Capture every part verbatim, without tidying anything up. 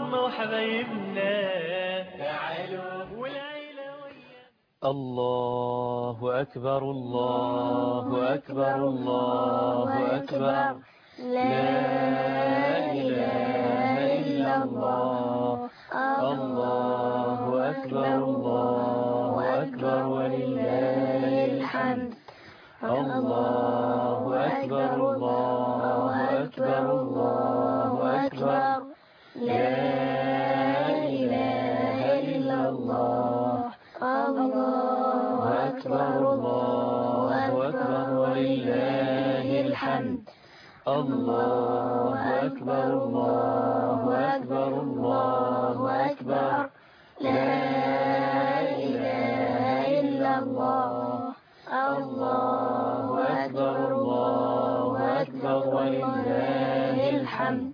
أصحابنا وحبايبنا تعالوا والعيلة ويانا. الله أكبر الله أكبر الله أكبر لا إله إلا الله الله أكبر الله أكبر ولله الحمد الله أكبر الله أكبر الله أكبر لا إله إلا الله الله أكبر الله أكبر ولله الحمد الله أكبر الله أكبر الله أكبر لا إله إلا الله الله أكبر الله أكبر ولله الحمد.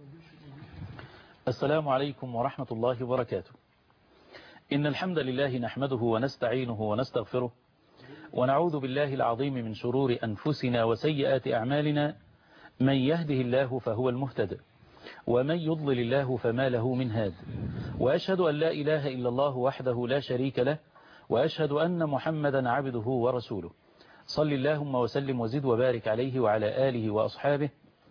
السلام عليكم ورحمة الله وبركاته. إن الحمد لله نحمده ونستعينه ونستغفره ونعوذ بالله العظيم من شرور أنفسنا وسيئات أعمالنا. من يهده الله فهو المهتد ومن يضلل الله فما له من هاد، وأشهد أن لا إله إلا الله وحده لا شريك له، وأشهد أن محمدا عبده ورسوله. صل اللهم وسلم وزد وبارك عليه وعلى آله وأصحابه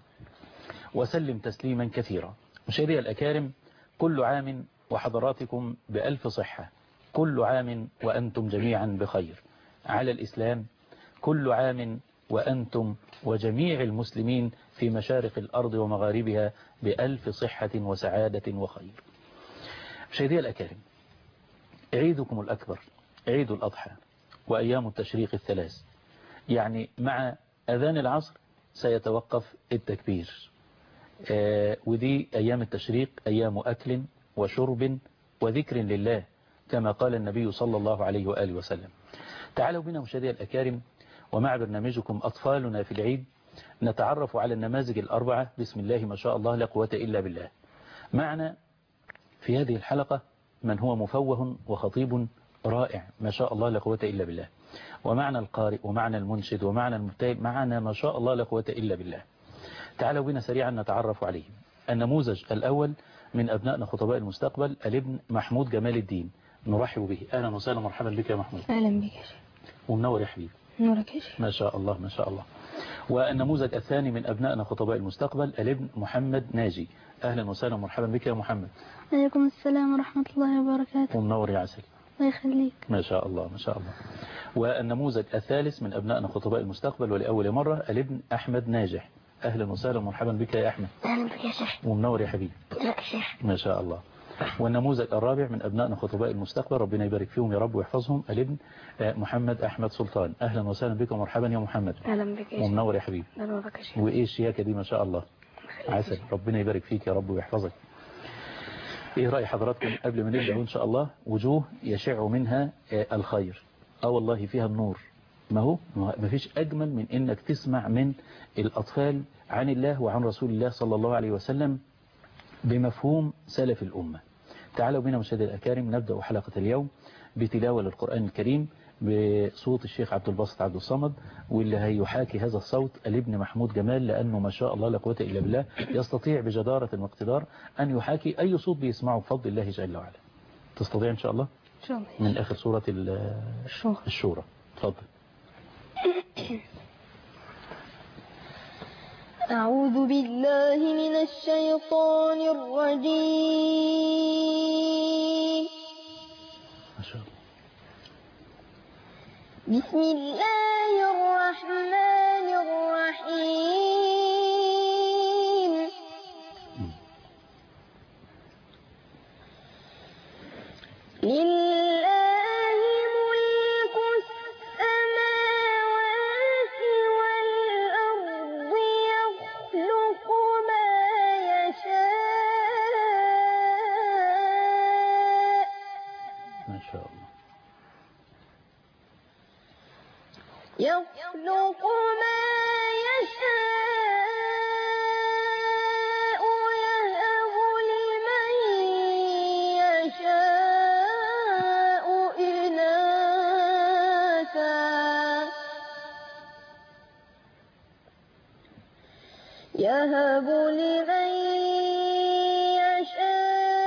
وسلم تسليما كثيرا. مشاهدي الأكارم، كل عام وحضراتكم بألف صحة، كل عام وأنتم جميعا بخير على الإسلام، كل عام وأنتم وجميع المسلمين في مشارق الأرض ومغاربها بألف صحة وسعادة وخير. مشاهدي الأكارم، عيدكم الأكبر عيد الأضحى وأيام التشريق الثلاث، يعني مع أذان العصر سيتوقف التكبير، آه ودي أيام التشريق أيام أكل وشرب وذكر لله كما قال النبي صلى الله عليه وآله وسلم. تعالوا بنا مشاهدي الأكارم ومع برنامجكم أطفالنا في العيد نتعرف على النماذج الأربعة. بسم الله ما شاء الله لا قوة إلا بالله. معنا في هذه الحلقة من هو مفوه وخطيب رائع ما شاء الله لا قوة إلا بالله، ومعنا القارئ ومعنا المنشد ومعنا المبتهل، معنا ما شاء الله لا قوة إلا بالله. تعالوا بنا سريعا نتعرف عليه. النموذج الأول من أبنائنا خطباء المستقبل الابن محمود جمال الدين، نرحب به. أهلا وسهلا مرحبا بك يا محمود. أهلا بك يا شيخ. ومنور يا حبيبي. نورك يا شيخ. ما شاء الله ما شاء الله. والنموذج الثاني من أبنائنا خطباء المستقبل الابن محمد ناجي، أهلا وسهلا مرحبا بك يا محمد. عليكم السلام ورحمة الله وبركاته. ومنور يا عسل. الله يخليك. ما شاء الله ما شاء الله. والنموذج الثالث من أبنائنا خطباء المستقبل ولأول مرة الابن أحمد ناجح، أهلا وسهلا مرحبا بك يا أحمد. أهلا بك يا شيخ. ومنور يا حبيبي. لك يا شيخ. ما شاء الله. والنموذج الرابع من أبنائنا خطباء المستقبل ربنا يبارك فيهم يا رب ويحفظهم الابن محمد أحمد سلطان، أهلا وسهلا بك ومرحبا يا محمد. أهلا بك يا شيخ. ومنور يا حبيبي. أهلا بك يا شيخ. وإيه الشياكة دي ما شاء الله عسل، ربنا يبارك فيك يا رب ويحفظك. إيه رأي حضراتكم قبل ما نبدأ إن شاء الله؟ وجوه يشع منها الخير، اه والله فيها النور. ما هو ما فيش أجمل من إنك تسمع من الأطفال عن الله وعن رسول الله صلى الله عليه وسلم بمفهوم سلف الأمة. تعالوا بنا مشاهدي الأكارم نبدأ حلقة اليوم بتلاوة للقرآن الكريم بصوت الشيخ عبد الباسط عبد الصمد، واللي هيحاكي هذا الصوت الابن محمود جمال، لأنه ما شاء الله لا قوة إلا بالله يستطيع بجدارة واقتدار أن يحاكي أي صوت بيسمعه بفضل الله جل وعلا. تستطيع إن شاء الله؟ إن شاء الله. من آخر سورة الشورى. الشورى. تفضل. أعوذ بالله من الشيطان الرجيم. ما شاء الله. بسم الله الرحمن الرحيم. لله ملك السماوات والأرض يخلق ما يشاء. ما شاء الله. يخلق ما يشاء يهب لمن يشاء إناثا يهب لمن يشاء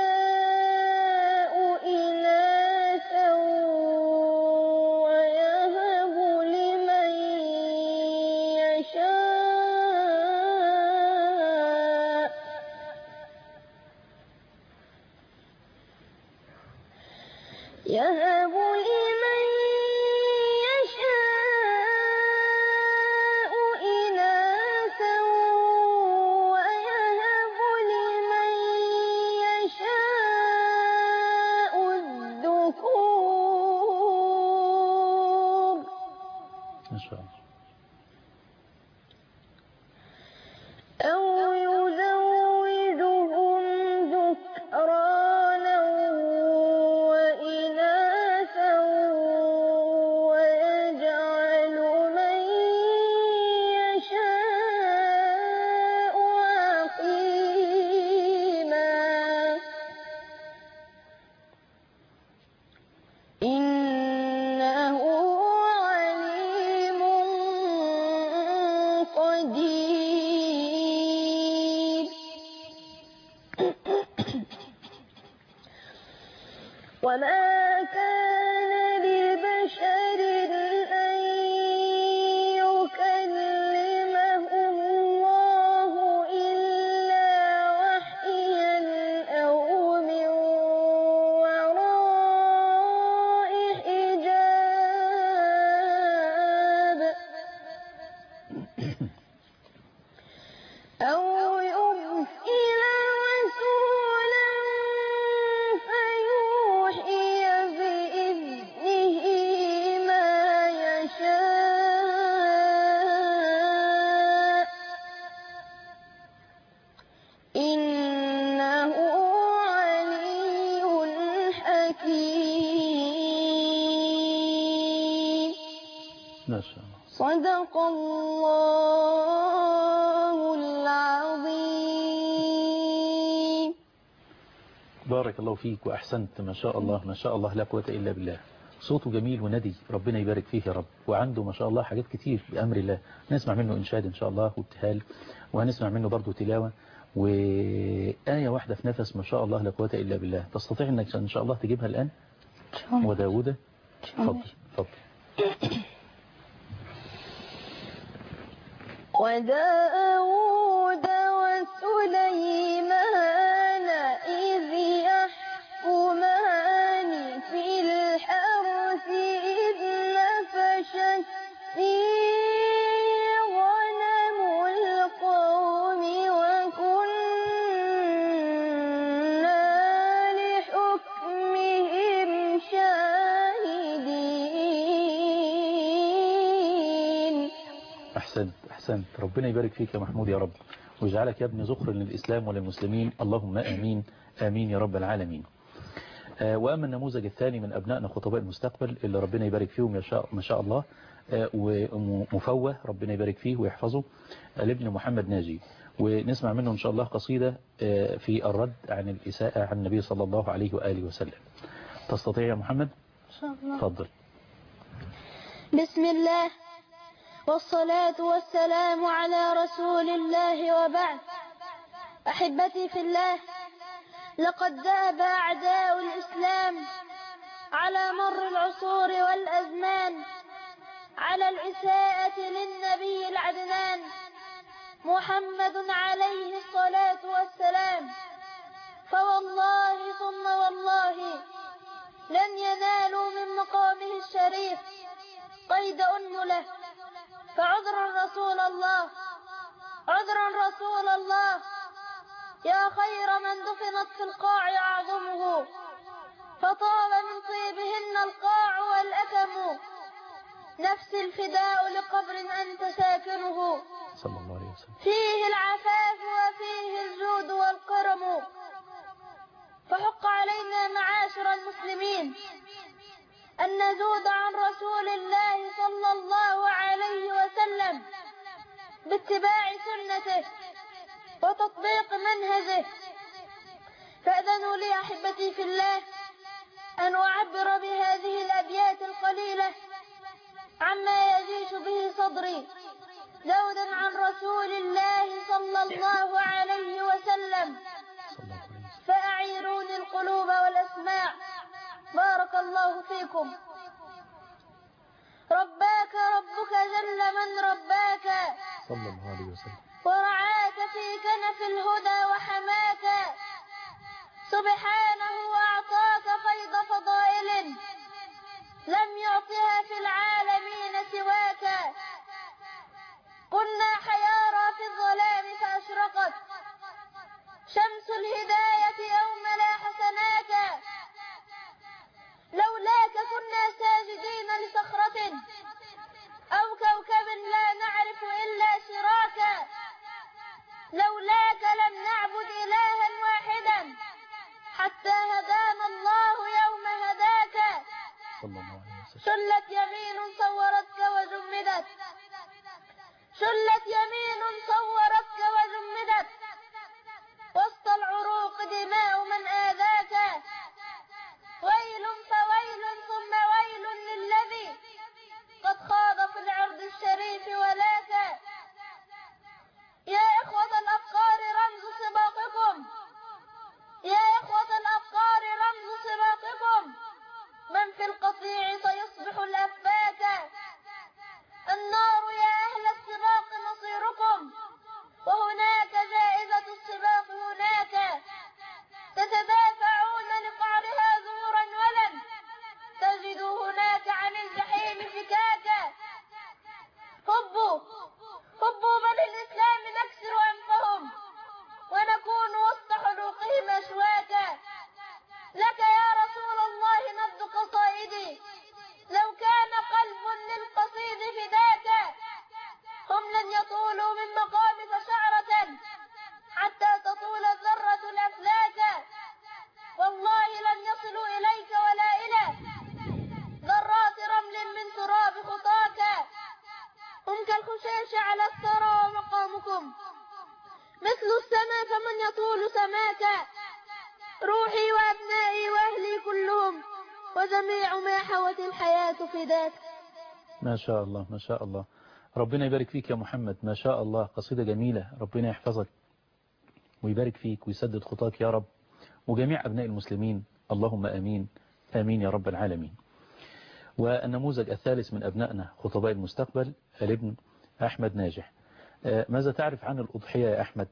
يهب لمن يشاء إناثا ويهب لمن يشاء الذكور ما شاء الله. أو يزوجهم ذكرانا وإناثا ويجعل من يشاء عقيما إنه عليم قدير. وما كان لبشر أن يكلمه الله إلا وحيا أو من وراء حجاب أو يرسل رسولا فيوحي بإذنه ما يشاء إنه علي حكيم. ما شاء الله. صدق الله العظيم. بارك الله فيك وأحسنت، ما شاء الله ما شاء الله لا قوة إلا بالله. صوته جميل وندي، ربنا يبارك فيه يا رب. وعنده ما شاء الله حاجات كتير بأمر الله. نسمع منه إنشاد إن شاء الله وابتهال، وهنسمع منه برضو تلاوة وآية واحدة في نفس، ما شاء الله لا قوة إلا بالله. تستطيع أنك إن شاء الله تجيبها الآن؟ وداود تفضل تفضل. وداود وسليمان إذ يحكمان في الحرث إذ نفشت فيه غنم القوم وكنا لحكمهم شاهدين. أحسنت أحسنت، ربنا يبارك فيك يا محمود يا رب، ويجعلك يا ابن ذخر للإسلام وللمسلمين، اللهم آمين آمين يا رب العالمين. آه وأما النموذج الثاني من أبنائنا خطباء المستقبل اللي ربنا يبارك فيهم يا شاء ما شاء الله، آه ومفوه ربنا يبارك فيه ويحفظه، آه لابن محمد ناجي، ونسمع منه إن شاء الله قصيدة آه في الرد عن الإساءة عن النبي صلى الله عليه وآله وسلم. تستطيع يا محمد؟ إن شاء الله. تفضل. بسم الله والصلاة والسلام على رسول الله وبعد. أحبتي في الله، لقد داب أعداء الإسلام على مر العصور والأزمان على الإساءة للنبي العدنان محمد عليه الصلاة والسلام، فوالله ثم والله لن ينالوا من مقامه الشريف قيد أنملة. فعذرا رسول الله، عذرا رسول الله، يا خير من دفنت في القاع أعظمه، فطاب من طيبهن القاع والأكم، نفسي الفداء لقبر أنت ساكنه، صلى الله عليه وسلم، فيه العفاف وفيه الجود والكرم. فحق علينا معاشر المسلمين أن نزود عن رسول الله صلى الله عليه وسلم باتباع سنته وتطبيق منهجه. فأذنوا لي أحبتي في الله أن أعبر بهذه الأبيات القليلة عما يجيش به صدري زودا عن رسول الله صلى الله عليه وسلم، فأعيروني القلوب والأسماع. بارك الله فيكم. رباك ربك جل من رباك صلى الله عليه وسلم، ورعاك في كنف الهدى وحماك، سبحانه أعطاك فيض فضائل لم يعطها في العالمين سواك. كنا حيارى في الظلام فأشرقت شمس الهداية يوم لاح سناك. لولاك كنا ساجدين لصخرة أو كوكب لا نعرف إلا شراكا. لولاك لم نعبد إلها واحدا حتى هدانا الله يوم هداك. شلت يمين صورتك وجمدت شلت يمين صورتك وجمدت وسط العروق دماء من آذاك. ويل فويل ثم ويل للذي قد خاض في العرض الشريف ولاك. يا إخوة الأفكار رمز سباقكم يا إخوة الأفكار رمز سباقكم من في القطيع سيصبح الأفاك. النار يا أهل السباق مصيركم وهناك جائزة السباق هناك. تتدافعون لقعرها زورا ولن تجدوا هناك عن الجحيم فكاكا. هبوا هبوا بل الإسلام نكسر أنفهم ونكون وسط حلوقهم أشواكا. لك يا رسول الله نبض قصائدي لو كان قلب للقصيد فداك. هم لن يطولوا من مقامك شعرة حتى تطول الذرة الأفلاك. والله لن يصلوا إليك ولا إلى ذرات رمل من تراب خطاك. هم كالخشاش على الثرى ومقامكم مثل السماء فمن يطول سماك. روحي وأبنائي وأهلي كلهم وجميع ما حوت الحياة فداك. ما شاء الله ما شاء الله، ربنا يبارك فيك يا محمد، ما شاء الله، قصيدة جميلة، ربنا يحفظك ويبارك فيك ويسدد خطاك يا رب وجميع أبناء المسلمين، اللهم آمين آمين يا رب العالمين. والنموذج الثالث من أبنائنا خطباء المستقبل الابن أحمد ناجح. ماذا تعرف عن الأضحية يا أحمد؟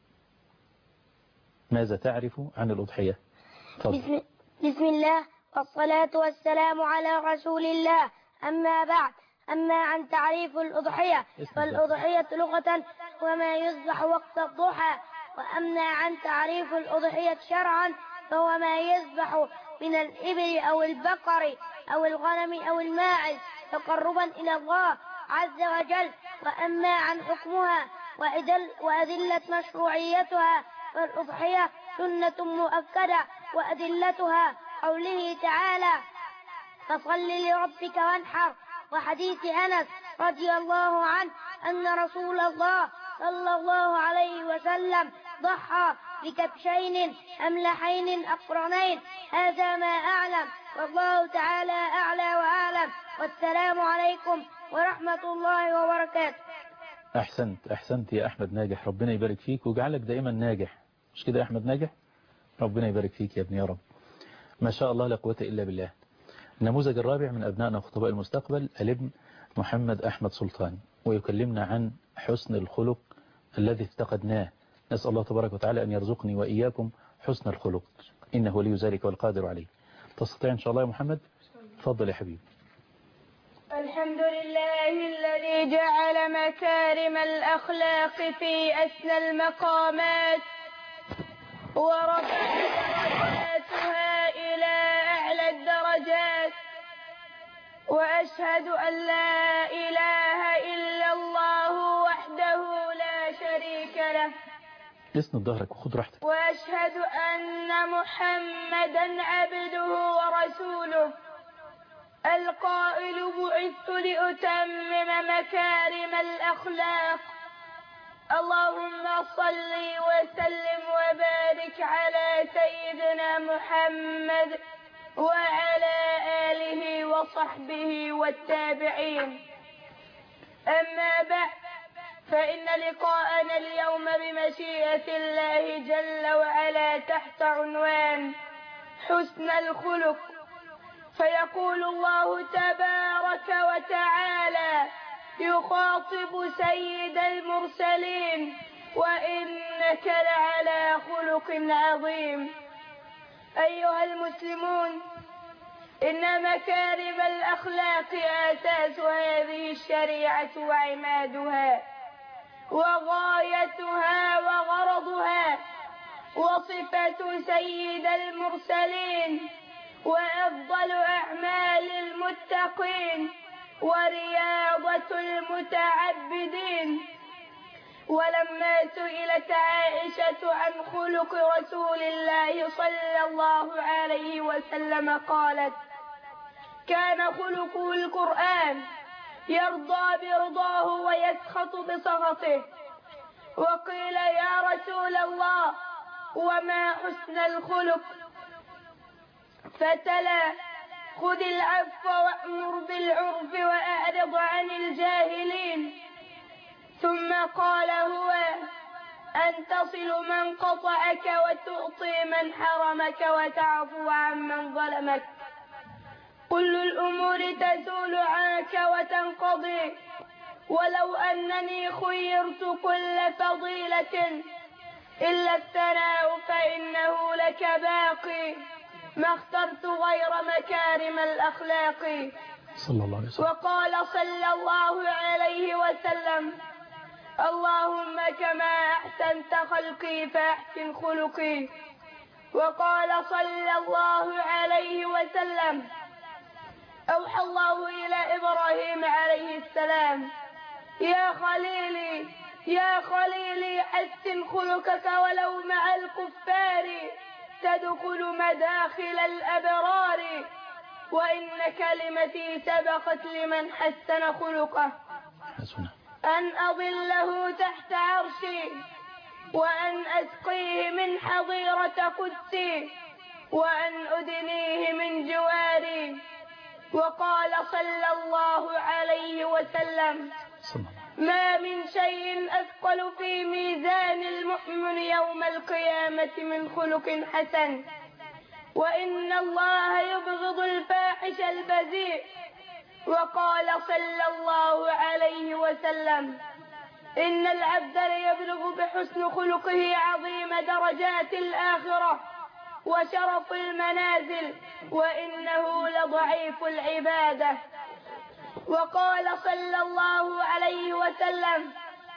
ماذا تعرف عن الأضحية؟ بسم, بسم الله والصلاة والسلام على رسول الله. أما بعد، أما عن تعريف الأضحية فالأضحية لغة وما يذبح وقت الضحى. وأما عن تعريف الأضحية شرعا فهو ما يذبح من الإبل أو البقر أو الغنم أو الماعز تقربا إلى الله عز وجل. وأما عن حكمها وأدلة مشروعيتها فالأضحية سنة مؤكدة وأدلتها قوله تعالى فصل لربك وانحر، وحديث أنس رضي الله عنه أن رسول الله صلى الله عليه وسلم ضحى بكبشين أملحين أقرنين. هذا ما أعلم والله تعالى أعلى وأعلم، والسلام عليكم ورحمة الله وبركاته. أحسنت أحسنت يا أحمد ناجح، ربنا يبارك فيك ويجعلك دائما ناجح، مش كده يا أحمد ناجح؟ ربنا يبارك فيك يا ابني يا رب، ما شاء الله لا قوة إلا بالله. النموذج الرابع من أبنائنا خطباء المستقبل الابن محمد أحمد سلطان، ويكلمنا عن حسن الخلق الذي افتقدناه. نسأل الله تبارك وتعالى أن يرزقني وإياكم حسن الخلق، إنه ولي ذلك والقادر عليه. تستطيع إن شاء الله يا محمد؟ تفضل يا حبيبي. الحمد لله الذي جعل مكارم الأخلاق في أسنى المقامات ورفع درجاتها إلى أعلى الدرجات. وأشهد أن لا إله إلا الله وحده لا شريك له، اسند ظهرك وخد راحتك. وأشهد أن محمدا عبده ورسوله القائل بعثت لأتمم مكارم الأخلاق. اللهم صل وسلم وبارك على سيدنا محمد وعلى آله وصحبه والتابعين. أما بعد، فإن لقاءنا اليوم بمشيئة الله جل وعلا تحت عنوان حسن الخلق. فيقول الله تبارك وتعالى يخاطب سيد المرسلين وإنك لعلى خلق عظيم. أيها المسلمون، إن مكارم الأخلاق أساس هذه الشريعة وعمادها وغايتها وغرضها، وصفة سيد المرسلين وأفضل أعمال المتقين ورياضة المتعبدين. ولما سئلت عائشة عن خلق رسول الله صلى الله عليه وسلم قالت: كان خلقه القرآن، يرضى برضاه ويسخط بسخطه. وقيل: يا رسول الله وما حسن الخلق؟ فتلا: خذ العفو وأمر بالعرف وأعرض عن الجاهلين. ثم قال: هو أن تصل من قطعك وتعطي من حرمك وتعفو عن من ظلمك. كل الأمور تزول عنك وتنقضي، ولو أنني خيرت كل فضيلة إلا الثناء فإنه لك باقي، ما اخترت غير مكارم الأخلاق. صلى الله عليه وسلم. وقال صلى الله عليه وسلم: اللهم كما أحسنت خلقي فأحسن خلقي. وقال صلى الله عليه وسلم: أوحى الله إلى إبراهيم عليه السلام: يا خليلي يا خليلي حسن خلقك ولو مع الكفار تدخل مداخل الأبرار، وإن كلمتي سبقت لمن حسن خلقه. أن أظله تحت عرشي، وأن أسقيه من حظيرة قدسي، وأن أدنيه من جواري. وقال صلى الله عليه وسلم: ما من شيء أثقل في ميزان المؤمن يوم القيامة من خلق حسن، وإن الله يبغض الفاحش البذيء. وقال صلى الله عليه وسلم: إن العبد ليبلغ بحسن خلقه عظيم درجات الآخرة وشرف المنازل، وإنه لضعيف العبادة. وقال صلى الله عليه وسلم: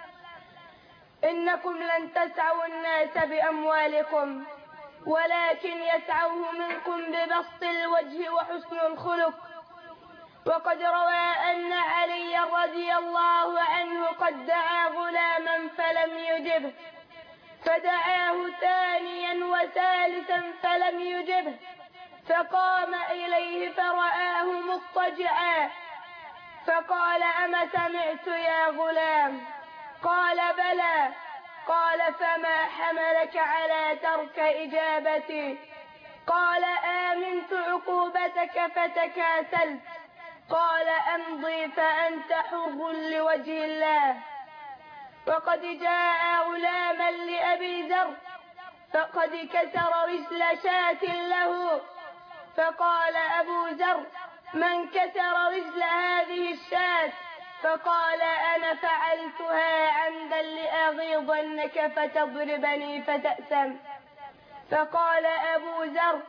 إنكم لن تسعوا الناس بأموالكم، ولكن يسعوه منكم ببسط الوجه وحسن الخلق. وقد روى أن علي رضي الله عنه قد دعا غلاما فلم يجبه، فدعاه ثانيا وثالثا فلم يجبه، فقام إليه فرآه مضطجعا، فقال: أما سمعت يا غلام؟ قال: بلى. قال: فما حملك على ترك إجابتي؟ قال: آمنت عقوبتك فتكاسلت. قال: أمضي فأنت حر لوجه الله. وقد جاء غلاما لأبي ذر فقد كسر رجل شاة له، فقال أبو ذر: من كسر رجل هذه الشاة؟ فقال: أنا فعلتها عمدا لأغيظنك فتضربني فتأثم. فقال أبو ذر: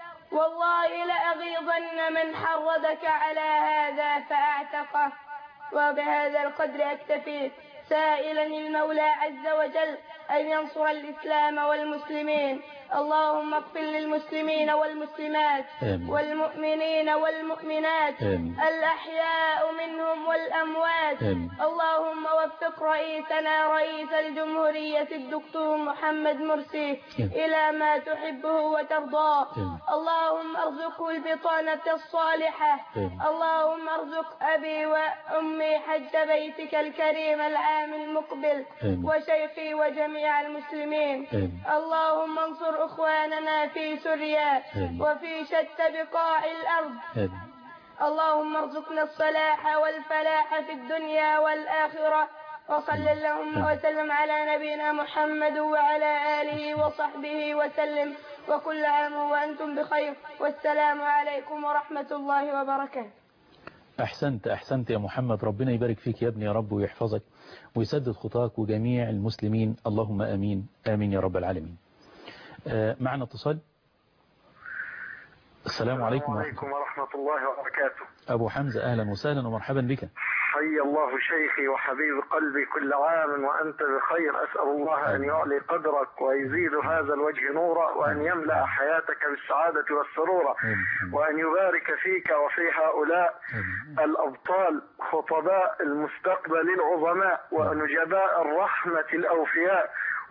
والله لأغيظن من حرضك على هذا فأعتقه. وبهذا القدر أكتفي، سائلا المولى عز وجل أن ينصر الإسلام والمسلمين. اللهم اغفر للمسلمين والمسلمات آمين. والمؤمنين والمؤمنات آمين. الأحياء منهم والأموات. آمين. اللهم وفق رئيسنا رئيس الجمهورية الدكتور محمد مرسي آمين. إلى ما تحبه وترضاه. آمين. اللهم ارزقه البطانة الصالحة. آمين. اللهم ارزق أبي وأمي حج بيتك الكريم العام المقبل. آمين. وشيخي وجميع المسلمين. آمين. اللهم انصر إخواننا في سوريا آمين. وفي شتى بقاع الأرض. آمين. اللهم ارزقنا الصلاح والفلاح في الدنيا والآخرة. وصل اللهم وسلم على نبينا محمد وعلى آله وصحبه وسلم، وكل عام وأنتم بخير، والسلام عليكم ورحمة الله وبركاته. أحسنت أحسنت يا محمد، ربنا يبارك فيك يا ابني يا رب ويحفظك ويسدد خطاك وجميع المسلمين، اللهم آمين آمين يا رب العالمين. آه معنا اتصال. السلام عليكم وعليكم ورحمة الله وبركاته. أبو حمزة أهلا وسهلا ومرحبا بك. حي الله شيخي وحبيب قلبي، كل عام وأنت بخير. أسأل الله أن يعلي قدرك ويزيد هذا الوجه نورا، وأن يملأ حياتك بالسعادة والسرور، وأن يبارك فيك وفي هؤلاء الأبطال خطباء المستقبل العظماء ونجباء الرحمة الأوفياء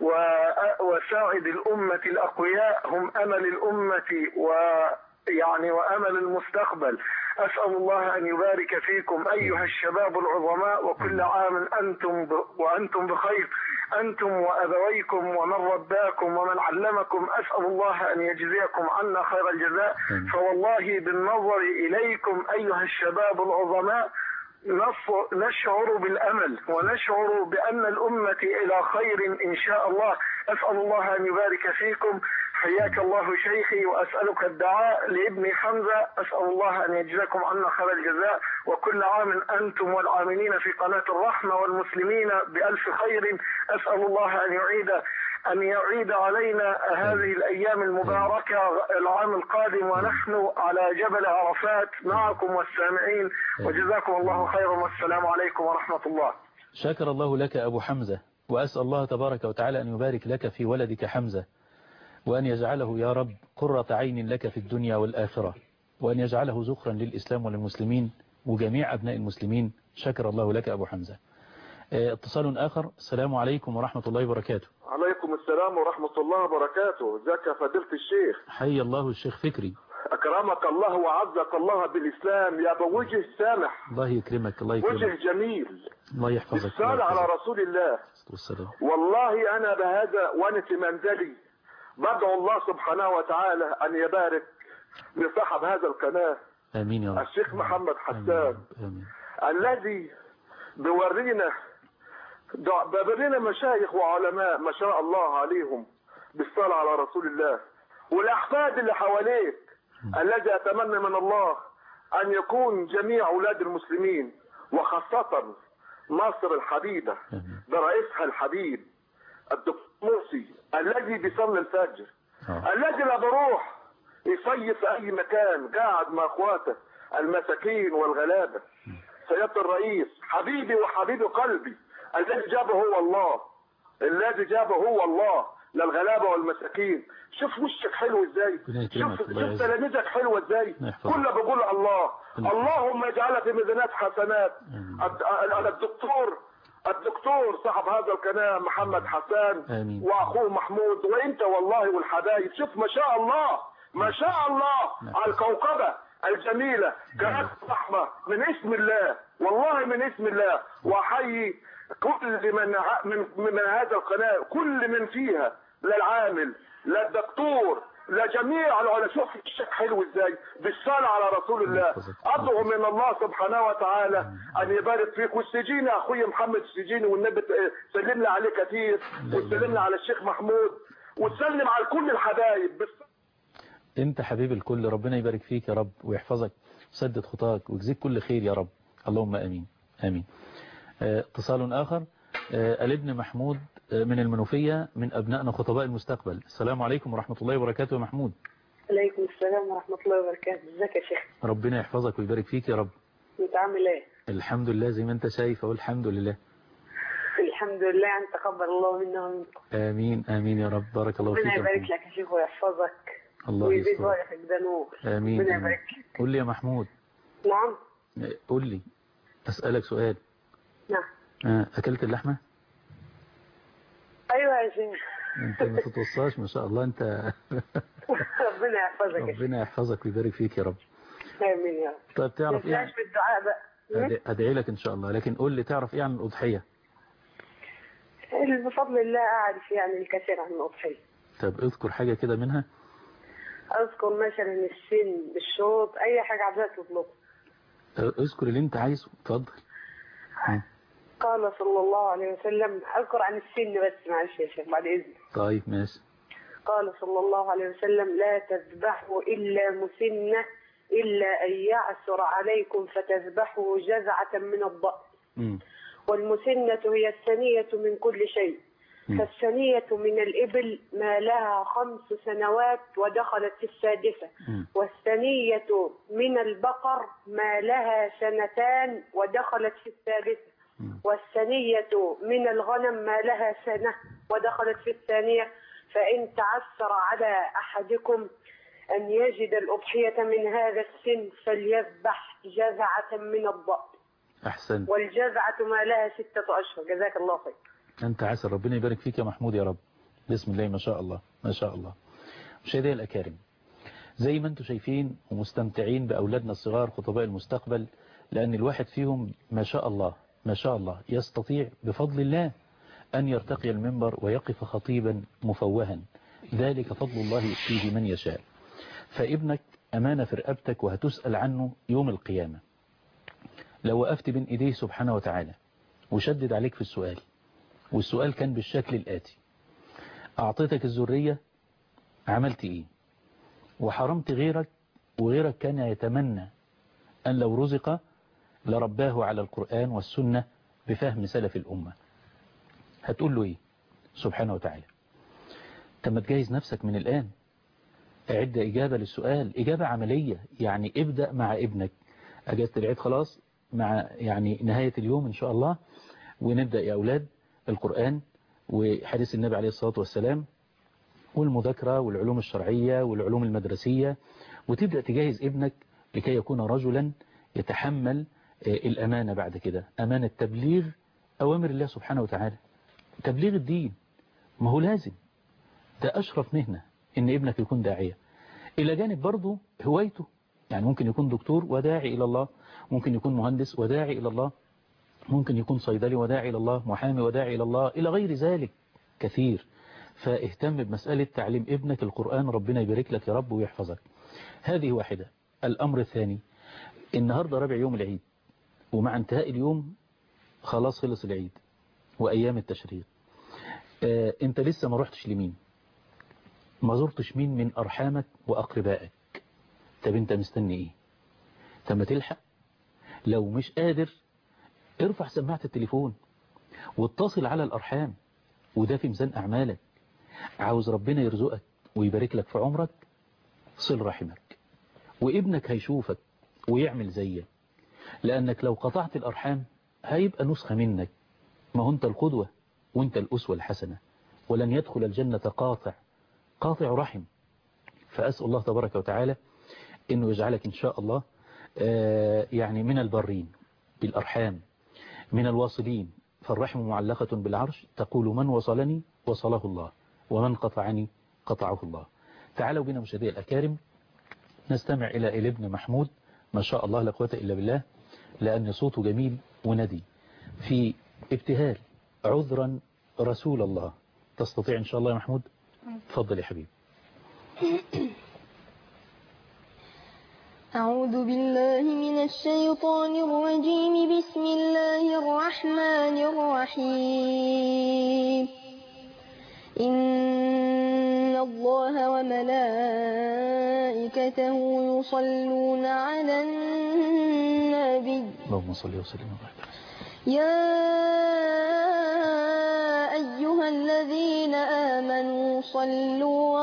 وساعد الأمة الأقوياء، هم أمل الأمة و يعني وأمل المستقبل. أسأل الله أن يبارك فيكم أيها الشباب العظماء، وكل عام أنتم ب... وأنتم بخير، أنتم وأبويكم ومن رباكم ومن علمكم. أسأل الله أن يجزيكم عنا خير الجزاء، فوالله بالنظر إليكم أيها الشباب العظماء نشعر بالأمل ونشعر بأن الأمة إلى خير إن شاء الله. أسأل الله أن يبارك فيكم. حياك الله شيخي، وأسألك الدعاء لابن حمزة. أسأل الله أن يجزاكم عنا خير الجزاء، وكل عام أنتم والعاملين في قناة الرحمة والمسلمين بألف خير. أسأل الله أن يعيد أن يعيد علينا هذه الأيام المباركة العام القادم ونحن على جبل عرفات معكم والسامعين، وجزاكم الله خيرا، والسلام عليكم ورحمة الله. شكر الله لك أبو حمزة، وأسأل الله تبارك وتعالى أن يبارك لك في ولدك حمزة، وأن يجعله يا رب قرة عين لك في الدنيا والآخرة، وأن يجعله زخرا للإسلام وللمسلمين وجميع أبناء المسلمين. شكر الله لك أبو حمزة. اتصال آخر. السلام عليكم ورحمة الله وبركاته. عليكم السلام ورحمة الله وبركاته. ازيك يا فضيلة الشيخ؟ حي الله الشيخ فكري. أكرمك الله وعزك الله بالإسلام يا بوجه سامح. الله يكرمك. الله يكرمك. وجه جميل. الله يحفظك. الصلاة على رسول الله. والسلام. والله أنا بهذا وأنا في منزلي بدعو الله سبحانه وتعالى أن يبارك لصاحب هذا القناة. آمين يا رب. الشيخ محمد حسان. آمين. الذي بورينا بورينا مشايخ وعلماء ما شاء الله عليهم بالصلاة على رسول الله، والأحفاد اللي حواليك الذي أتمنى من الله أن يكون جميع أولاد المسلمين وخاصة مصر الحبيبة برئيسها الحبيب الدكتور مرسي الذي بيصلي الفجر، الذي لا بروح يصيف في أي مكان قاعد مع أخواته المساكين والغلابة. سيادة الرئيس حبيبي وحبيب قلبي الذي جابه هو الله، الذي جابه هو الله للغلابة والمساكين. شوف وشك حلو ازاي، شوف شوف تلاميذك حلوة ازاي، كله بيقول الله. اللهم اجعلها في ميزانات حسنات. الدكتور الدكتور صاحب هذا القناة محمد حسان واخوه محمود وانت والله والحبايب. شوف ما شاء الله ما شاء الله على الكوكبة الجميلة قناة رحمة من اسم الله، والله من اسم الله. واحيي كل من من من هذا القناة، كل من فيها، للعامل للدكتور لجميع العلماء. شوف الشيخ حلو ازاي بالصلاة على رسول الله. ادعو من الله سبحانه وتعالى ان يبارك فيك. والسجيني اخويا محمد السجيني والنبي سلم لي عليه كثير، وسلم لي على الشيخ محمود، وتسلم على كل الحبايب. انت حبيب الكل، ربنا يبارك فيك يا رب ويحفظك وسدد خطاك ويجزيك كل خير يا رب، اللهم امين امين. اتصال آخر. الابن محمود من المنوفية من أبنائنا خطباء المستقبل. السلام عليكم ورحمة الله وبركاته يا محمود. عليكم السلام ورحمة الله وبركاته. ازيك يا شيخ؟ ربنا يحفظك ويبارك فيك يا رب. انت عامل ايه؟ الحمد لله زي ما انت شايف، والحمد لله. الحمد لله. انت تقبل الله منا ومنكم. آمين آمين يا رب. بارك الله فيك. ربنا يبارك لك يا شيخ ويحفظك. الله ويزيد وجهك ده نور. آمين. ربنا يبارك لك. قول لي يا محمود. نعم. قول لي، أسألك سؤال. نعم. أكلت اللحمة؟ أيوة يا شيخ. أنت ما تتوصاش ما شاء الله أنت. ربنا يحفظك. ربنا يحفظك ويبارك فيك يا رب. آمين يا رب. طيب تعرف إيه؟ في الدعاء بقى. أدعي لك إن شاء الله، لكن قول لي تعرف إيه عن الأضحية؟ بفضل الله أعرف يعني الكثير عن الأضحية. طب اذكر حاجة كده منها. أذكر مثلا السن الشوط أي حاجة عايزها تطلبها. اذكر اللي أنت عايزه، اتفضل. قال صلى الله عليه وسلم، أذكر عن السن بس معلش يا شيخ بعد إذنك. طيب ماشي. قال صلى الله عليه وسلم: لا تذبحوا إلا مسنة إلا أن يعثر عليكم فتذبحوا جزعة من الضأن. والمسنة هي الثنية من كل شيء، فالثانية من الإبل ما لها خمس سنوات ودخلت في السادسة، والثانية من البقر ما لها سنتان ودخلت في الثالثة، والثانية من الغنم ما لها سنة ودخلت في الثانية. فإن تعثر على أحدكم أن يجد الأضحية من هذا السن فليذبح جذعة من الضأن. أحسن. والجذعة ما لها ستة أشهر. جزاك الله خير. أنت عسل، ربنا يبارك فيك يا محمود يا رب. بسم الله ما شاء الله ما شاء الله. مشاهدي الأكارم، زي ما أنتم شايفين ومستمتعين بأولادنا الصغار خطباء المستقبل، لأن الواحد فيهم ما شاء الله ما شاء الله يستطيع بفضل الله أن يرتقي المنبر ويقف خطيبا مفوها، ذلك فضل الله يؤتيه من يشاء. فابنك أمانة في رقبتك وهتسأل عنه يوم القيامة. لو وقفت بين إيديه سبحانه وتعالى وشدد عليك في السؤال، والسؤال كان بالشكل الآتي: أعطيتك الذرية عملت إيه؟ وحرمت غيرك، وغيرك كان يتمنى أن لو رزق لرباه على القرآن والسنة بفهم سلف الأمة، هتقول له إيه؟ سبحانه وتعالى. تم تجهز نفسك من الآن، أعد إجابة للسؤال، إجابة عملية. يعني ابدأ مع ابنك، أجازة العيد خلاص، مع يعني نهاية اليوم إن شاء الله، ونبدأ يا أولاد القرآن وحديث النبي عليه الصلاة والسلام والمذاكرة والعلوم الشرعية والعلوم المدرسية، وتبدأ تجهز ابنك لكي يكون رجلا يتحمل الأمانة بعد كده، أمانة تبليغ أوامر الله سبحانه وتعالى، تبليغ الدين. ما هو لازم، ده أشرف مهنة إن ابنك يكون داعية، إلى جانب برضه هوايته. يعني ممكن يكون دكتور وداعي إلى الله، ممكن يكون مهندس وداعي إلى الله، ممكن يكون صيدلي وداعي إلى الله، محامي وداعي إلى الله، إلى غير ذلك كثير. فاهتم بمسألة تعليم ابنك القرآن، ربنا يبارك لك يا رب ويحفظك. هذه واحدة. الأمر الثاني، النهاردة رابع يوم العيد، ومع انتهاء اليوم خلاص خلص العيد وأيام التشريق. آه انت لسه ما رحتش لمين؟ ما زرتش مين من أرحامك وأقربائك؟ طب انت مستني ايه؟ طب ما تلحق. لو مش قادر ارفع سماعة التليفون واتصل على الأرحام، وده في ميزان أعمالك. عاوز ربنا يرزقك ويبارك لك في عمرك، صل رحمك، وابنك هيشوفك ويعمل زيك. لأنك لو قطعت الأرحام هيبقى نسخة منك. ما هو انت القدوة وانت الأسوة الحسنة، ولن يدخل الجنة قاطع قاطع رحم. فأسأل الله تبارك وتعالى إنه يجعلك إن شاء الله يعني من البرين بالأرحام، من الواصلين. فالرحم معلقة بالعرش، تقول من وصلني وصله الله، ومن قطعني قطعه الله. تعالوا بنا مشاهدي الأكارم نستمع إلى الابن محمود، ما شاء الله لا قوة إلا بالله، لأن صوته جميل وندي في ابتهال عذرا رسول الله. تستطيع إن شاء الله يا محمود؟ تفضل يا حبيبي. أعوذ بالله من الشيطان الرجيم. بسم الله الرحمن الرحيم. إن الله وملائكته يصلون على النبي. اللهم صل وسلم وبارك. يا أيها الذين آمنوا صلوا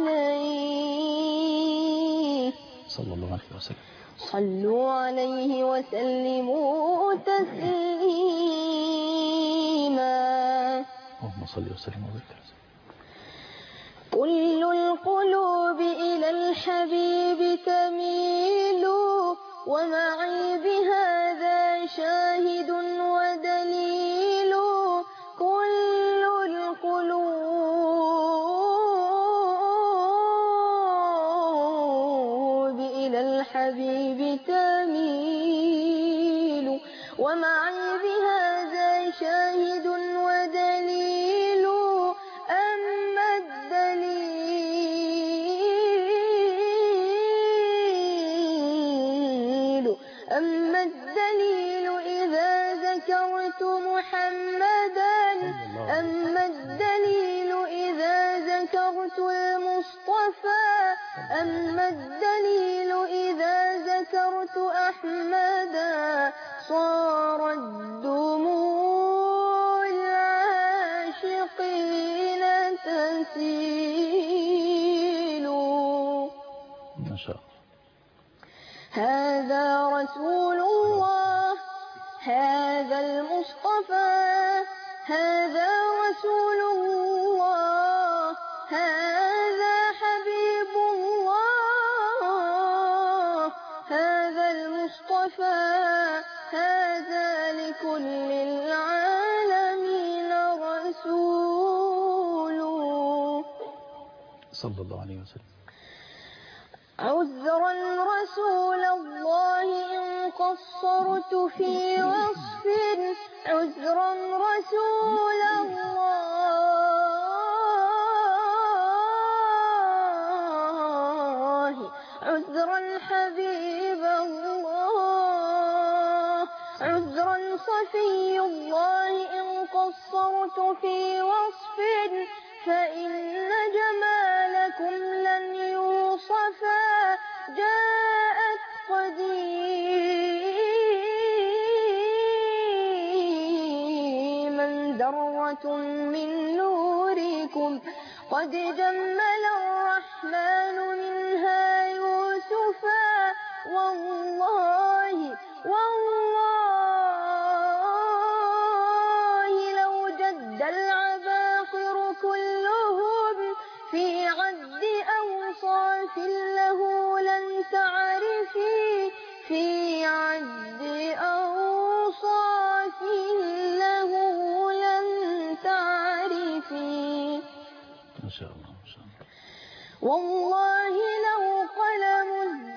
عليه صلى الله عليه وسلم صلوا عليه وسلموا تسليما. اللهم صل وسلم وبارك. كل القلوب إلى الحبيب تميل، ومعي بهذا شاهد ودليل. كل القلوب إلى الحبيب تميل، ومعي بهذا شاهد ودليل. أما الدليل أما الدليل إذا ذكرت محمدا، أما الدليل إذا ذكرت المصطفى، أما الدليل إذا ذكرت أحمدا، صارت دموع العاشقين ما شاء الله. هذا رسول الله، هذا المصطفى، هذا رسول الله، هذا حبيب الله، هذا المصطفى، هذا لكل العالمين رسول. صلى الله عليه وسلم. عذرا رسول الله إن قصرت في وصف، عذرا رسول الله، عذرا حبيب الله، عذرا صفي الله إن قصرت في وصف، فإن جمالكم لن يوصفا، جاءت قديما ذرة من نوركم، قد جمل الرحمن منها يوسفا، والله والله لو جد العباقر كلهم في عد أوصاف له لن تعرفي، في عد أوصاف له لن تعرفي. ما شاء الله ما شاء الله. والله لو قلم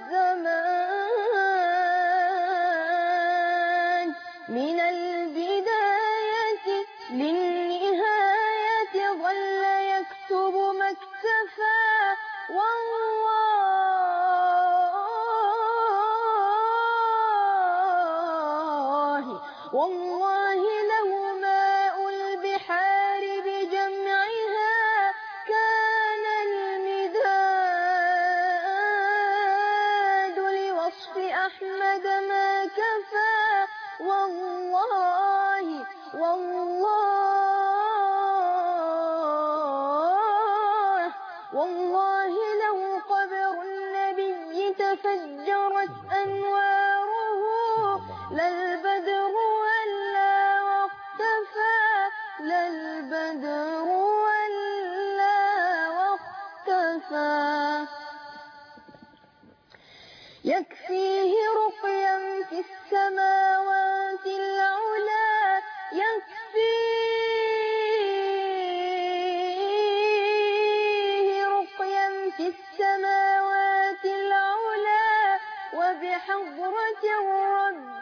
الزمان من البداية للنهاية ظل يكتب ما اكتفى، والله والله لو ماء البحار بجمعها كان المداد لوصف أحمد ما كفى، والله والله والله لو قبر النبي تفجرت أنواره للبدر ولا واختفى، للبدر ولا واختفى. يكفيه رقيا في السماوات العلا، يكفيه رقيا في السماوات العلا، وبحضرة الرب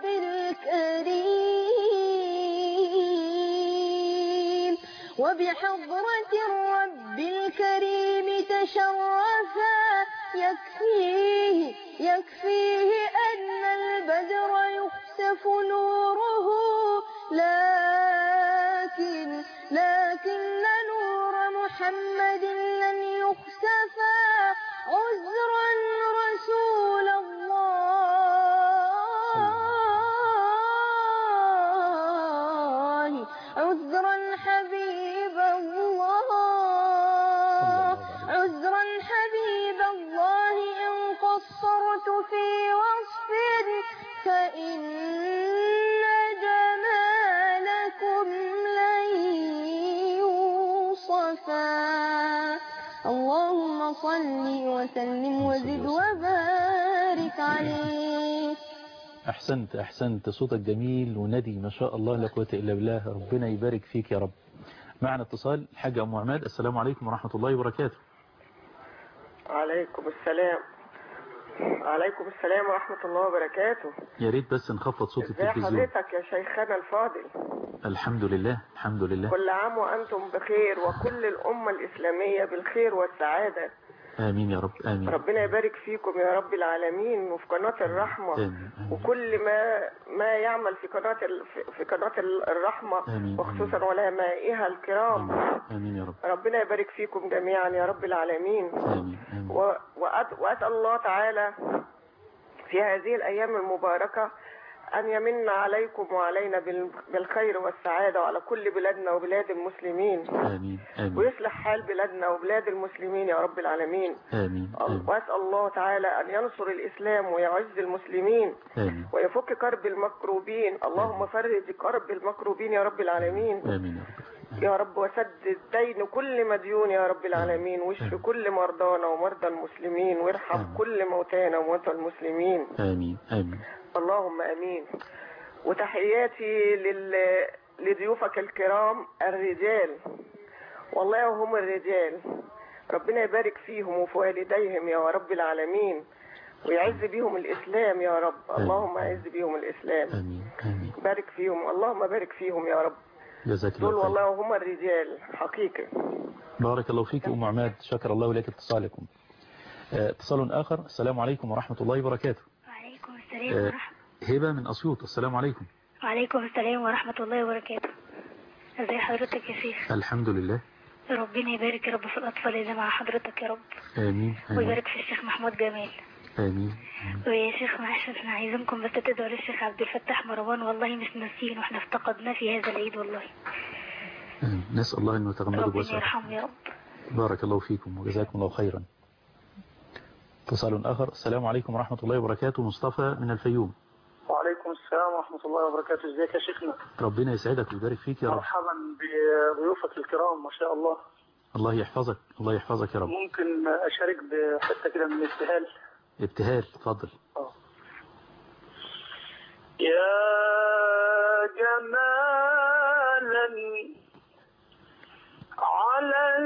الكريم، وبحضرة الرب الكريم تشرفا، يكفيه يكفيه أن البدر يخسف نوره، لكن لكن نور محمد لن يخسفا، عذرا رسول الله، عذرا حبيب الله، عذرا حبيب الله إن قصرت في وصف، فإن جمالكم لن يوصفا. اللهم صل وسلم وزد وبارك عليه. أحسنت أحسنت، صوتك جميل وندي ما شاء الله لا قوة إلا بالله، ربنا يبارك فيك يا رب. معنا اتصال الحاجة أم عماد. السلام عليكم ورحمة الله وبركاته. عليكم السلام. عليكم السلام ورحمة الله وبركاته. يا ريت بس نخفض صوت التلفزيون. ازي حضرتك يا شيخنا الفاضل؟ الحمد لله الحمد لله. كل عام وأنتم بخير، وكل الأمة الإسلامية بالخير والسعادة. آمين يا رب. آمين. ربنا يبارك فيكم يا رب العالمين، وفي قناة الرحمة. آمين. آمين. وكل ما ما يعمل في قناة في قناة الرحمة. آمين. وخصوصا علمائها الكرام. آمين. آمين يا رب. ربنا يبارك فيكم جميعا يا رب العالمين. آمين. آمين. وأسأل الله تعالى في هذه الأيام المباركة أن يمن عليكم وعلينا بالخير والسعادة وعلى كل بلادنا وبلاد المسلمين. آمين آمين. ويصلح حال بلادنا وبلاد المسلمين يا رب العالمين. آمين آمين. وأسأل الله تعالى أن ينصر الإسلام ويعز المسلمين. آمين. ويفك كرب المكروبين. اللهم فرج كرب المكروبين يا رب العالمين. آمين يا رب. وسدد دين كل مديون يا رب العالمين. واشف كل مرضانا ومرضى المسلمين وارحم آمين. كل موتانا وموتى المسلمين. آمين آمين. اللهم امين. وتحياتي لل... لضيوفك الكرام الرجال، والله هم الرجال، ربنا يبارك فيهم وفي والديهم يا رب العالمين، ويعز بيهم الاسلام يا رب. اللهم اعز بيهم الاسلام. آمين آمين. بارك فيهم، اللهم بارك فيهم يا رب. جزاك دول الله خير. والله هم الرجال حقيقي. بارك الله فيك أم عماد، شكر الله لك اتصالكم. اتصال آخر. السلام عليكم ورحمة الله وبركاته. وعليكم السلام ورحمة. هبة من أسيوط. السلام عليكم. وعليكم السلام ورحمة الله وبركاته. ازي حضرتك يا شيخ؟ الحمد لله. ربنا يبارك يا رب في الأطفال اللي مع حضرتك يا رب. آمين آمين. ويبارك في الشيخ محمود جمال. آمين. ويا شيخ معلش احنا عايزينكم بس تدعوا للشيخ عبد الفتاح مروان، والله مش ناسيين واحنا افتقدناه في هذا العيد والله. آمين. نسأل الله أنه يتغمده ربنا بوسعه. يرحمه يا رب. بارك الله فيكم وجزاكم الله خيرا. اتصال آخر. السلام عليكم ورحمة الله وبركاته. مصطفى من الفيوم. وعليكم السلام ورحمة الله وبركاته. ازيك يا شيخنا؟ ربنا يسعدك ويبارك فيك يا رب. مرحبا بضيوفك الكرام ما شاء الله. الله يحفظك الله يحفظك يا رب. ممكن أشارك بحتة كده من الابتهال؟ ابتهال اتفضل. اه يا جمالا على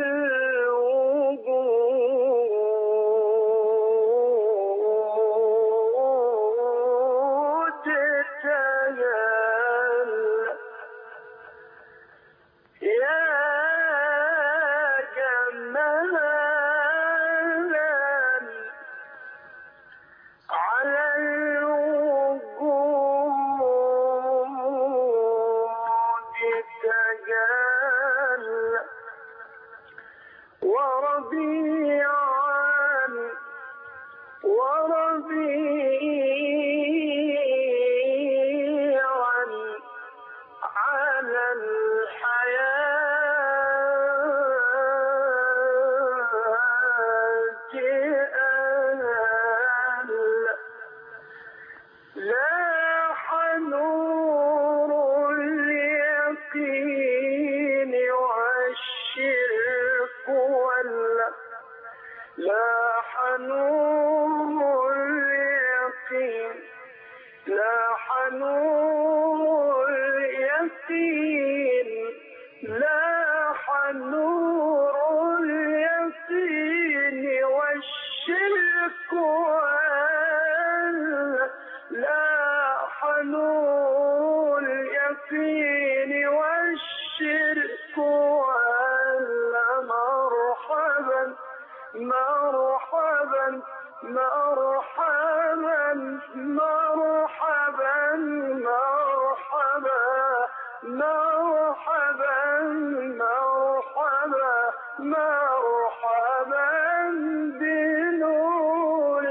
الوجود تجل يا جمالا على الوجود تجل وربيعا وربيعا على الحياة أهل لاح نور اليقين والشرك ولا لاح نور اليقين لاح نور اليقين لاح نور اليقين والشرك ولا لاح نور اليقين والشرك ولا مرحبا مرحبا مرحبا مرحبا مرحبا مرحبا مرحبا مرحبا بنور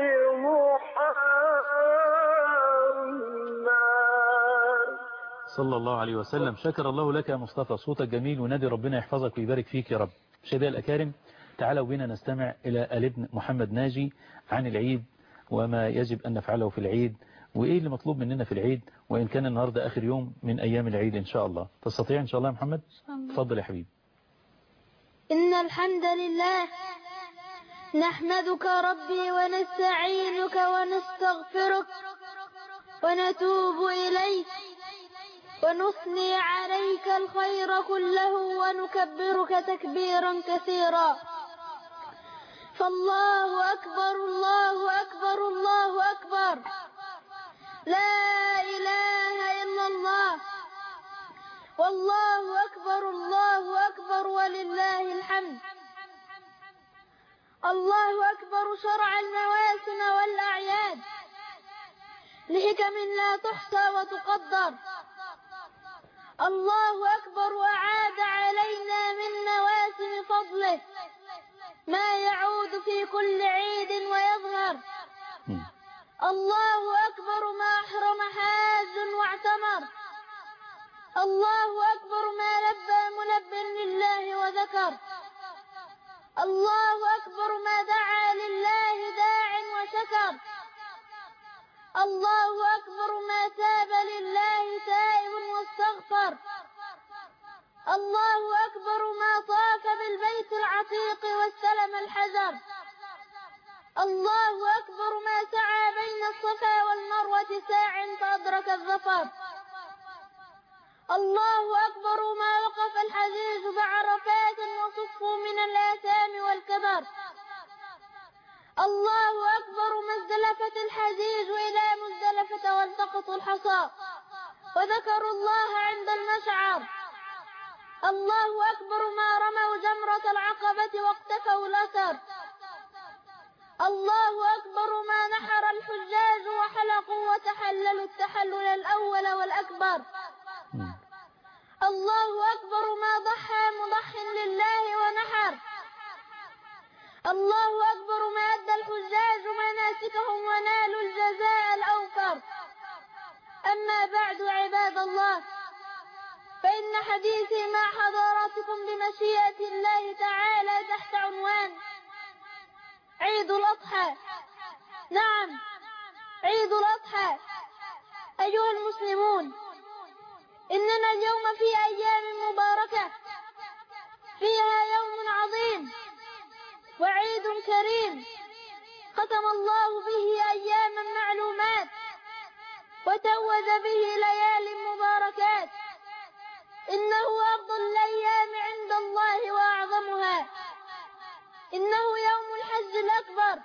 محمد صلى الله عليه وسلم. شكر الله لك يا مصطفى، صوتك جميل ونادي ربنا يحفظك ويبارك فيك يا رب. مشاهدينا الأكارم، تعالوا بنا نستمع إلى الابن محمد ناجي عن العيد وما يجب أن نفعله في العيد وإيه اللي مطلوب مننا في العيد، وإن كان النهاردة آخر يوم من أيام العيد إن شاء الله. تستطيع إن شاء الله يا محمد؟ تفضل يا حبيبي. إن الحمد لله نحمدك ربي ونستعينك ونستغفرك ونتوب إليك ونثني عليك الخير كله ونكبرك تكبيرا كثيرا. فالله أكبر الله أكبر الله أكبر لا إله إلا الله والله أكبر الله أكبر ولله الحمد. الله أكبر شرع المواسم والأعياد لحكم لا تحصى وتقدر. الله أكبر وعاد علينا من مواسم فضله ما يعود في كل عيد ويظهر. الله أكبر ما أحرم حاج واعتمر. الله أكبر ما لبى ملب لله وذكر. الله أكبر ما دعا لله داع وشكر. الله أكبر ما تاب لله تائب واستغفر. الله أكبر ما طاف بالبيت العتيق واستلم الحجر. الله أكبر ما سعى بين الصفا والمروة ساع فأدرك الظفر. الله أكبر ما وقف الحجيج بعرفات وصفوا من الآثام والكبر. الله أكبر ما ازدلفت الحجيج إلى مزدلفة والتقطوا الحصى وذكروا الله عند المشعر. الله أكبر ما رموا جمرة العقبة واقتفوا الأثر. الله أكبر ما نحر الحجاج وحلقوا وتحللوا التحلل الأول والأكبر. الله أكبر ما ضحى مضح لله ونحر. الله أكبر ما أدى الحجاج مناسكهم ونالوا الجزاء الأوفر. أما بعد عباد الله، فإن حديثي مع حضراتكم بمشيئة الله تعالى تحت عنوان عيد الأضحى. نعم، عيد الأضحى. أيها المسلمون، إننا اليوم في أيام مباركة، فيها يوم عظيم وعيد كريم ختم الله به أياما معلومات وتوج به ليالي مباركات. إنه أفضل الأيام عند الله وأعظمها. إنه يوم الحج الأكبر.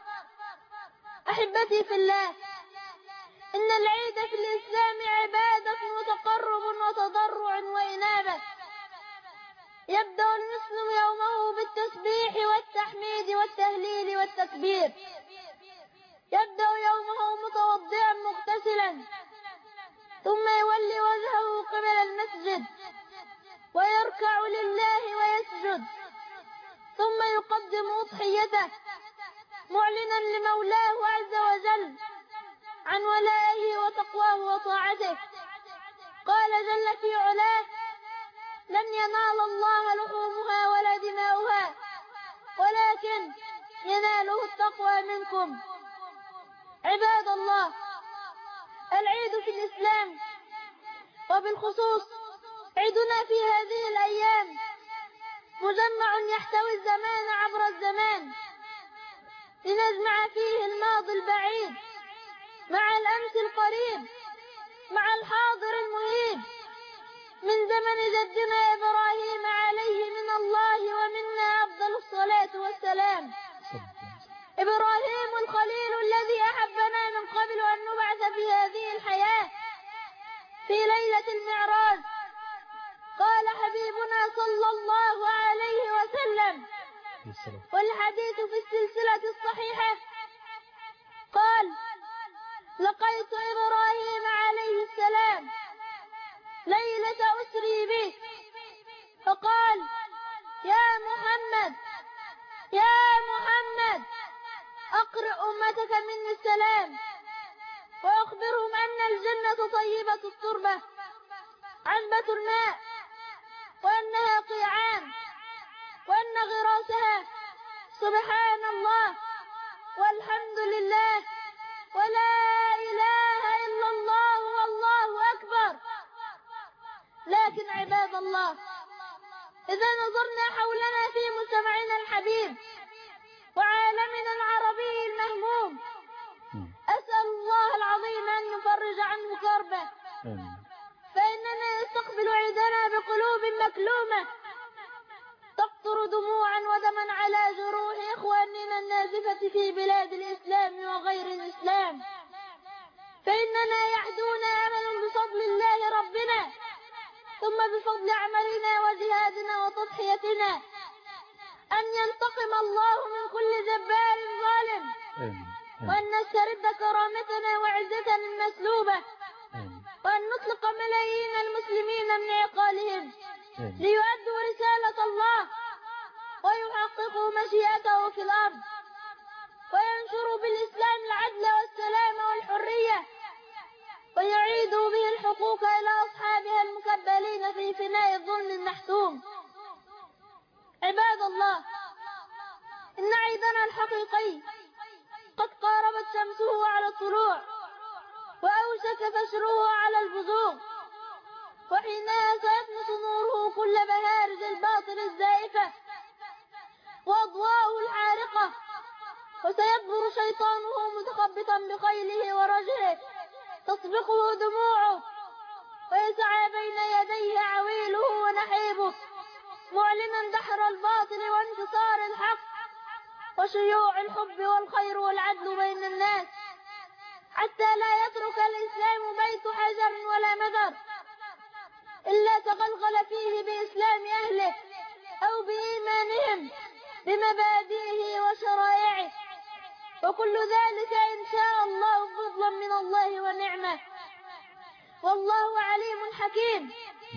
أحبتي في الله، إن العيد في الإسلام عبادة وتقرب وتضرع وإنابة. يبدأ المسلم يومه بالتسبيح والتحميد والتهليل والتكبير. يبدأ يومه متوضئا مغتسلا، ثم يولي وجهه قبل المسجد ويركع لله ويسجد، ثم يقدم أضحيته معلنا لمولاه عز وجل عن ولائه وتقواه وطاعته. قال جل في علاه: لن ينال الله لحومها ولا دماؤها ولكن يناله التقوى منكم. عباد الله، العيد في الإسلام وبالخصوص عيدنا في هذه الأيام مجمع يحتوي الزمان عبر الزمان، لنجمع فيه الماضي البعيد مع الأمس القريب مع الحاضر المهيب، من زمن جدنا إبراهيم عليه من الله ومنا أفضل الصلاة والسلام. إبراهيم الخليل الذي أحبنا من قبل أن نبعث في هذه الحياة. في ليلة المعراج قال حبيبنا صلى الله عليه وسلم، والحديث في السلسلة الصحيحة، قال: لقيت إبراهيم عليه السلام ليلة أسري به، فقال: يا محمد يا محمد أقرئ أمتك مني السلام، وأخبرهم أن الجنة طيبة التربة عنبة الماء، وأنها قيعان، وأن غراسها سبحان الله والحمد لله ولا إله إلا الله والله أكبر. لكن عباد الله، إذا نظرنا حولنا في مجتمعنا الحبيب وعالمنا العربي المهموم، أسأل الله العظيم أن يفرج عنه كربه، فإننا نستقبل عيدنا بقلوب مكلومة تقطر دموعا ودما على جروح إخواننا النازفة في بلاد الإسلام وغير الإسلام، فإننا يحدون أمل بفضل الله ربنا، ثم بفضل عملنا وجهادنا وتضحيتنا، أن ينتقم الله من كل جبار ظالم، وأن نسترد كرامتنا وعزتنا المسلوبة، وأن نطلق ملايين المسلمين من عقالهم ليؤدوا رسالة الله ويحققوا مشيئته في الأرض، وينشروا بالإسلام العدل والسلام والحرية الحقوق إلى أصحابها المكبلين في فناء الظلم المحتوم. عباد الله، إن عيدنا الحقيقي قد قاربت شمسه على الطلوع وأوشك فشره على البزوغ، وحينها سيطمس نوره كل بهارج الباطل الزائفة وأضواءه الحارقة، وسيكبر شيطانه متخبطا بخيله ورجله تسبقه دموعه، ويسعى بين يديه عويله ونحيبه معلنا دحر الباطل وانتصار الحق وشيوع الحب والخير والعدل بين الناس، حتى لا يترك الإسلام بيت حجر ولا مدر إلا تغلغل فيه بإسلام أهله أو بإيمانهم بمبادئه وشرائعه، وكل ذلك إن شاء الله فضلا من الله ونعمة، والله عليم حكيم.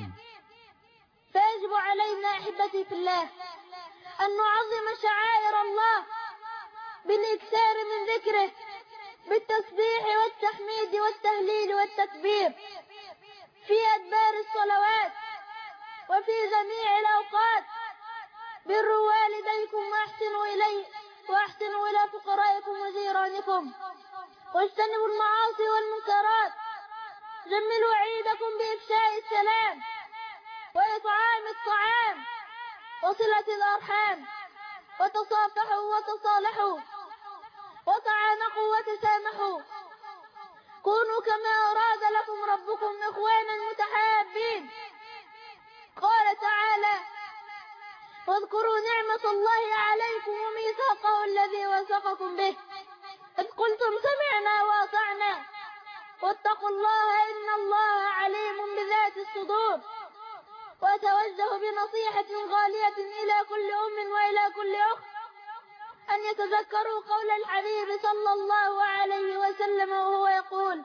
فيجب علينا أحبتي في الله أن نعظم شعائر الله بالإكثار من ذكره بالتسبيح والتحميد والتهليل والتكبير في أدبار الصلوات وفي جميع الأوقات. بروا والديكم وأحسنوا إليه وأحسنوا إلى فقرائكم وجيرانكم، واجتنبوا المعاصي والمنكرات، جملوا عيدكم بإفشاء السلام وإطعام الطعام وصلة الأرحام، وتصافحوا وتصالحوا وتعانقوا وتسامحوا، كونوا كما أراد لكم ربكم إخوانا متحابين. قال تعالى: واذكروا نعمة الله عليكم وميثاقه الذي وثقكم به إذ قلتم سمعنا وأطعنا واتقوا الله إن الله عليم بذات الصدور. وأتوجه بنصيحة غالية إلى كل أم وإلى كل أخت أن يتذكروا قول الحبيب صلى الله عليه وسلم وهو يقول: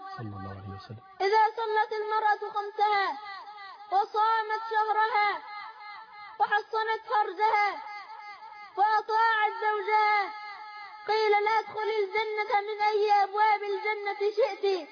إذا صلت المرأة خمسها وصامت شهرها وحصنت فرجها وأطاعت زوجها قيل لا ادخلي الجنة من أي أبواب الجنة شئت.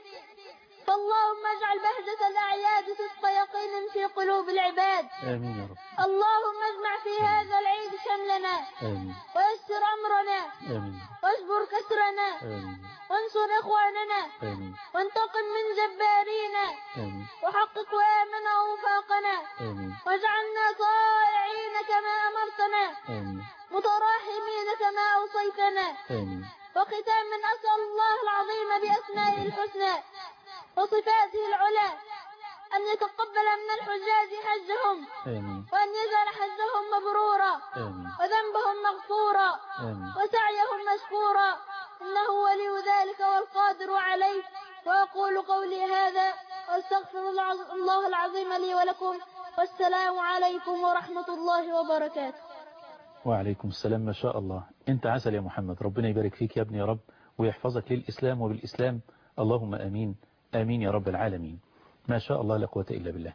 فاللهم اجعل بهجة الأعياد صدق يقين في قلوب العباد. آمين يا رب. اللهم اجمع في هذا العيد شملنا. آمين. ويسر أمرنا. آمين. واجبر كسرنا. آمين. وانصر إخواننا. آمين. وانتقم من جبارينا. آمين. وحقق وآمنا وفاقنا. آمين. واجعلنا طائعين كما أمرتنا. آمين. متراحمين كما أوصيتنا. آمين. وختاما أسأل الله العظيم بأسمائه الحسنى وصفاته العلى أن يتقبل من الحجاج حجهم. آمين. وأن يجعل حجهم مبرورا. آمين. وذنبهم مغفورا. آمين. وسعيهم مشكورا، إنه ولي ذلك والقادر عليه. وأقول قولي هذا وأستغفر الله العظيم لي ولكم، والسلام عليكم ورحمة الله وبركاته. وعليكم السلام. ما شاء الله، انت عسل يا محمد، ربنا يبارك فيك يا ابني يا رب ويحفظك للإسلام وبالإسلام، اللهم آمين آمين يا رب العالمين. ما شاء الله لا قوة إلا بالله.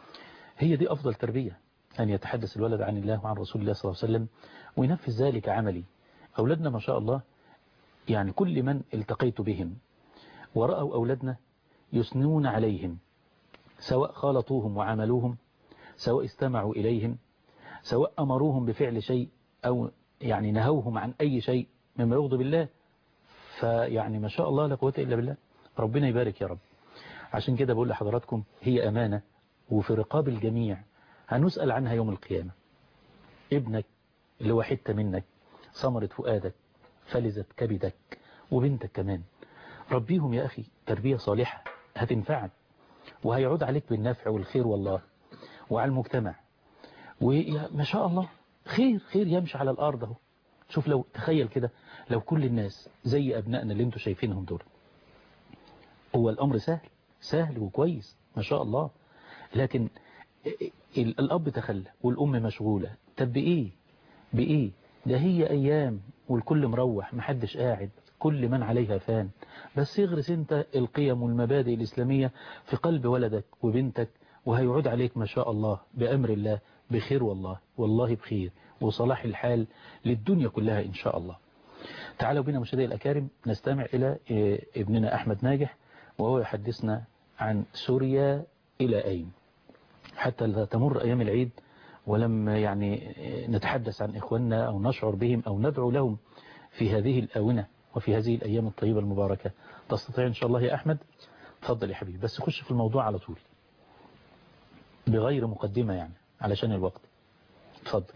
هي دي أفضل تربية، أن يتحدث الولد عن الله وعن رسول الله صلى الله عليه وسلم وينفذ ذلك عملي. أولادنا ما شاء الله، يعني كل من التقيت بهم ورأوا أولادنا يثنون عليهم، سواء خالطوهم وعملوهم، سواء استمعوا إليهم، سواء أمروهم بفعل شيء أو يعني نهوهم عن أي شيء مما يغضب الله، فيعني ما شاء الله لا قوة إلا بالله. ربنا يبارك يا رب. عشان كده بقول لحضراتكم هي أمانة وفي رقاب الجميع، هنسأل عنها يوم القيامة. ابنك اللي هو حتة منك، ثمرة فؤادك، فلذة كبدك، وبنتك كمان، ربيهم يا أخي تربية صالحة هتنفعك وهيعود عليك بالنفع والخير والله وعلى المجتمع. وما شاء الله خير خير يمشي على الأرض اهو. شوف لو تخيل كده، لو كل الناس زي أبنائنا اللي انتوا شايفينهم دول، هو الأمر سهل سهل وكويس ما شاء الله، لكن الأب تخلى والأم مشغولة. طب بإيه بإيه ده هي أيام والكل مروح محدش قاعد، كل من عليها فان. بس يغرس انت القيم والمبادئ الإسلامية في قلب ولدك وبنتك، وهيعود عليك ما شاء الله بأمر الله بخير والله والله بخير وصلاح الحال للدنيا كلها إن شاء الله. تعالوا بنا مشاهدي الأكارم نستمع إلى ابننا أحمد ناجح وهو يحدثنا عن سوريا إلى أين، حتى لا تمر أيام العيد ولم يعني نتحدث عن إخواننا أو نشعر بهم أو ندعو لهم في هذه الآونة وفي هذه الأيام الطيبة المباركة. تستطيع إن شاء الله يا أحمد؟ تفضل يا حبيبي، بس خش في الموضوع على طول بغير مقدمة يعني علشان الوقت. تفضل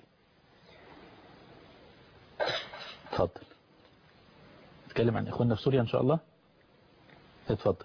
تفضل نتكلم عن إخواننا في سوريا إن شاء الله. اتفضل.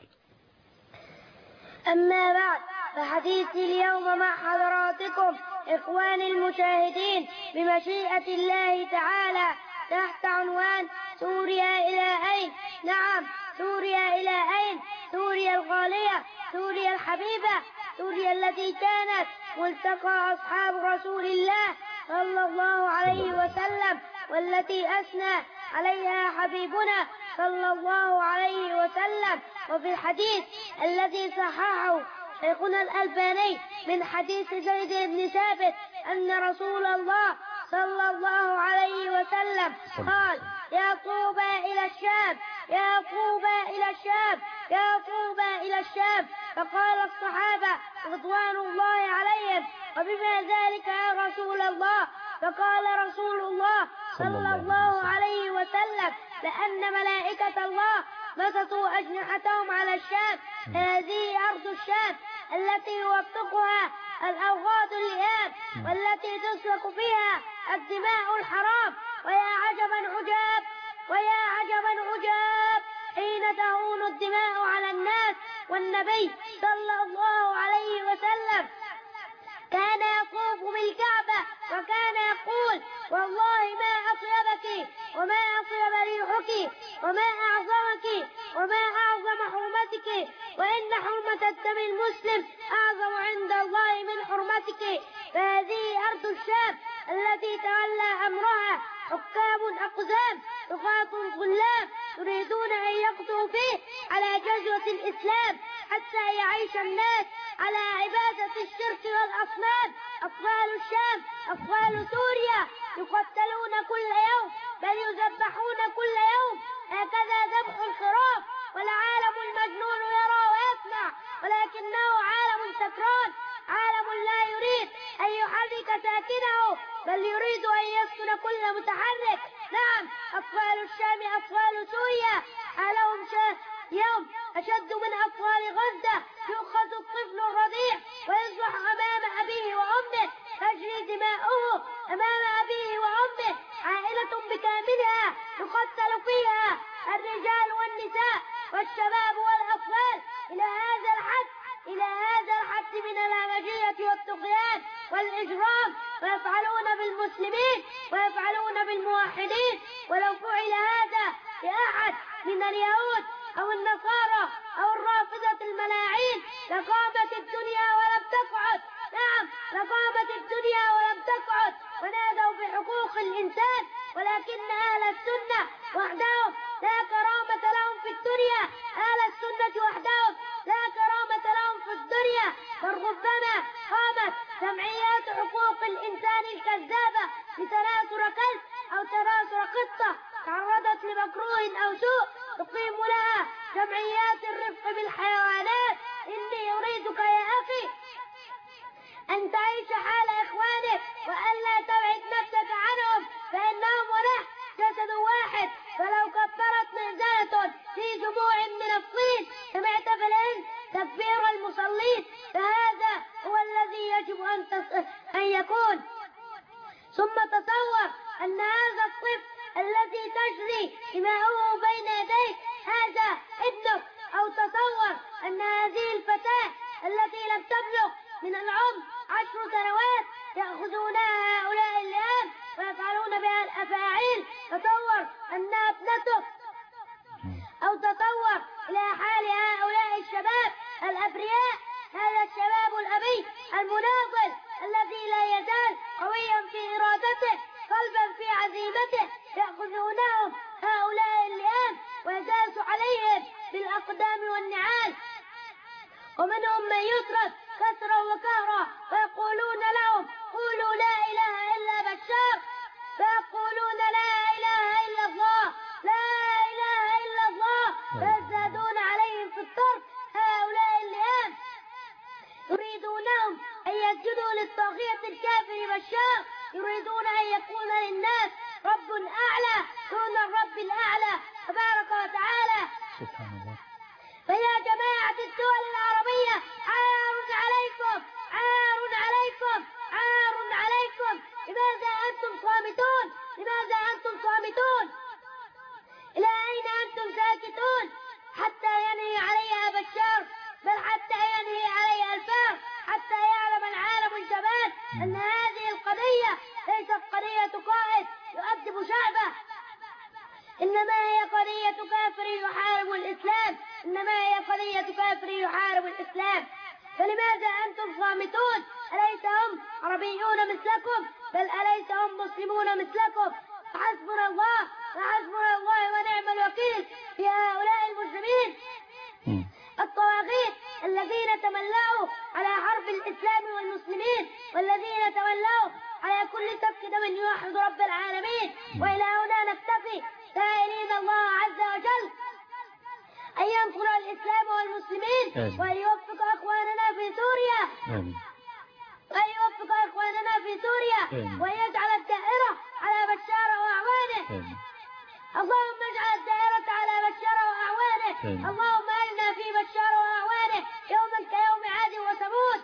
أما بعد، فحديثي اليوم مع حضراتكم إخواني المشاهدين بمشيئة الله تعالى تحت عنوان سوريا إلى أين؟ نعم، سوريا إلى أين؟ سوريا الغالية، سوريا الحبيبة، سوريا التي كانت ملتقى أصحاب رسول الله صلى الله عليه وسلم، والتي أثنى عليها حبيبنا صلى الله عليه وسلم. وفي الحديث الذي صححه شيخنا الألباني من حديث زيد بن ثابت أن رسول الله صلى الله عليه وسلم قال: يا طوبى إلى الشام، يا طوبى إلى الشام، يا طوبى إلى الشام. فقال الصحابة رضوان الله عليهم: وبما ذلك يا رسول الله؟ فقال رسول الله صلى الله عليه وسلم: لأن ملائكة الله بسطوا أجنحتهم على الشام، هذه أرض الشام التي يوثقها الأوغاد اللئام، والتي تسلك فيها الدماء الحرام. ويا عجبا عجاب، ويا عجبا عجاب حين تهون الدماء على الناس، والنبي صلى الله عليه وسلم كان يطوف بالكعبة وكان يقول: والله ما أطيبك وما أطيب ريحك وما أعظمك وما أعظم حرمتك، وإن حرمة الدم المسلم أعظم عند الله من حرمتك. فهذه أرض الشام التي تولى أمرها حكام أقزام طغاة ظلام يريدون أن يقضوا فيه على جزوة الإسلام حتى يعيش الناس على عبادة الشرك والأصنام. أطفال الشام، أطفال سوريا يقتلون كل يوم، بل يذبحون كل يوم، هكذا ذبح الخراف. والعالم المجنون يرى ويسمع، ولكنه عالم سكران، عالم لا يريد أن يحرك ساكنه، بل يريد أن يسكن كل متحرك. نعم، أطفال الشام أطفال سوريا حالهم يوم أشد من أطفال غزة. يؤخذ الطفل الرضيع ويصبح أمام أبيه وأمه، تجري دماؤه أمام أبيه وأمه، عائلة بكاملها يقتل فيها الرجال والنساء والشباب والأطفال إلى هذا الحد، إلى هذا الحد من الهمجية والطغيان والإجرام. ويفعلون بالمسلمين ويفعلون بالموحدين. ولو فعل هذا لأحد من اليهود أو النصارى أو الرافضة الملاعين لقامت الدنيا ولم تقعد. نعم، لقامت الدنيا ولم تقعد ونادوا بحقوق الإنسان. ولكن أهل السنة وحدهم لا كرامة لهم في الدنيا، أهل السنة وحدهم لا كرامة لهم في الدنيا. فربما قامت جمعيات حقوق الإنسان الكذابة بتناثر كلب أو تناثر قطة تعرضت لمكروه أو سوء، تقيم لها جمعيات الرفق بالحيوانات. إني أريدك يا أخي أن تعيش حال إخوانك وأن لا تبعد نفسك عنهم، فإنهم ونحن جسد واحد. فلو كبرت مئذنة في جموع من الطين سمعت في الهند تكبير المصلين، فهذا هو الذي يجب أن, تص... أن يكون. ثم تصور أن هذا الطفل الذي تجري دماؤه بين يديك هذا ابنك، أو تصور أن هذه الفتاة التي لم تبلغ من العمر عشر سنوات يأخذونها هؤلاء اللئام ويفعلون بها الأفاعيل. تصور أنها ابنتك، أو تصور إلى حال هؤلاء الشباب الأبرياء، هذا الشباب الأبي المناضل الذي لا يزال قويا في إرادته قلبا في عزيمته، يأخذونهم هؤلاء اللئام ويداس عليهم بالأقدام والنعال. ومنهم من يترك كسرا وكهرا ويقولون لهم: قولوا لا إله إلا بشار، فيقولون لا إله إلا الله، لا إله إلا الله، فيزدادون عليهم في الترك هؤلاء اللئام. يريدون أن يكون للناس رب أعلى دون الرب الأعلى تبارك وتعالى. سبحان الله. فيا جماعة الدول العربية عار عليكم عار عليكم عار عليكم. لماذا أنتم صامتون؟ لماذا أنتم صامتون؟ إلى أين أنتم ساكتون؟ حتى ينهي عليها بشار، بل حتى ينهي عليها الفار، حتى يعلم العالم الجبان أن هذه القضية ليست قضية قائد يؤدب شعبه، إنما هي قضية كافر يحارب الإسلام، إنما هي قضية كافر يحارب الإسلام. فلماذا أنتم صامتون؟ أليس هم عربيون مثلكم؟ بل أليس هم مسلمون مثلكم؟ حسبنا الله وحسبنا الله ونعم الوكيل في هؤلاء المجرمين الطواغيت الذين تملأوا على حرب الإسلام والمسلمين، والذين تملأوا على كل سفك دم يوحد رب العالمين. وإلى هنا نكتفي سائلين الله عز وجل أن ينصر الإسلام والمسلمين، وأن يوفق أخواننا في سوريا، وأن يوفق أخواننا في سوريا، وأن يجعل الدائرة على بشار وأعوانه. اللهم اجعل الدائرة على بشار وأعوانه. اللهم ألنا في بشار وأعوانه يوما كيوم عاد وثمود.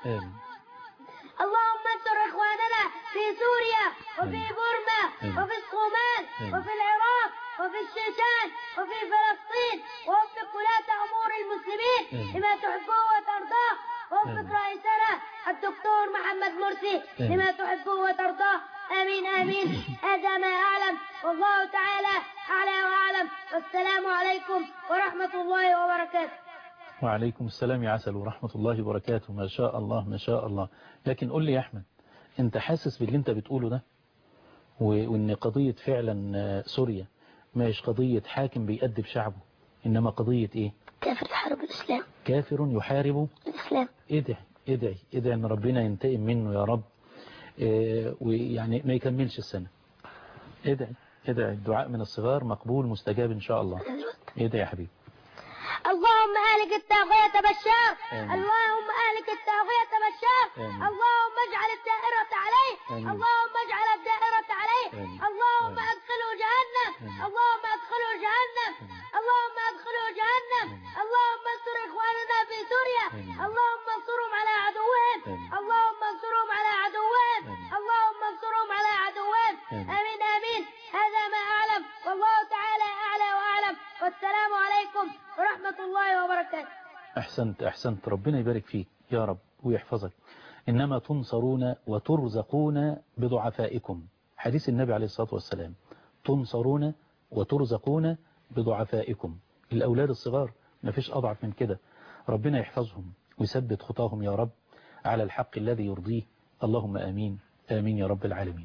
اللهم انصر إخواننا في سوريا وفي بورما وفي الصومال وفي العراق وفي الشيشان وفي فلسطين، ووفق ولاة أمور المسلمين لما تحبه وترضاه، ووفق رئيسنا الدكتور محمد مرسي لما تحبه وترضاه. آمين آمين. هذا ما أعلم، والله تعالى أعلى وأعلم. والسلام عليكم ورحمة الله وبركاته. وعليكم السلام يا عسل ورحمة الله وبركاته. ما شاء الله ما شاء الله. لكن قل لي يا أحمد، أنت حاسس باللي أنت بتقوله ده، وإن قضية فعلا سوريا ماش قضية حاكم بيأدب شعبه، إنما قضية إيه؟ كافر يحارب الإسلام. كافر يحارب الإسلام. ادعي ادعي ادعي إن ربنا ينتقم منه يا رب، إيه ويعني ما يكملش السنة. ادعي ادعي. الدعاء من الصغار مقبول مستجاب إن شاء الله. ادعي يا حبيبي. اللهم أهلك الطاغية بشار. اللهم أهلك الطاغية بشار. اللهم اجعل الدائرة عليه. اللهم اجعل الدائرة عليه. اللهم أدخله جهنم. اللهم أدخله جهنم. اللهم أدخله جهنم. اللهم انصر إخواننا في سوريا. اللهم انصرهم على عدوهم. اللهم انصرهم على عدوهم. اللهم انصرهم على عدوهم. آمين آمين. هذا ما أعلم، والله تعالى أعلى وأعلم. والسلام عليكم ورحمة الله وبركاته. أحسنت أحسنت. ربنا يبارك فيك يا رب ويحفظك. إنما تنصرون وترزقون بضعفائكم، حديث النبي عليه الصلاة والسلام. تنصرون وترزقون بضعفائكم. الأولاد الصغار ما فيش أضعف من كده. ربنا يحفظهم ويثبت خطاهم يا رب على الحق الذي يرضيه. اللهم آمين آمين يا رب العالمين.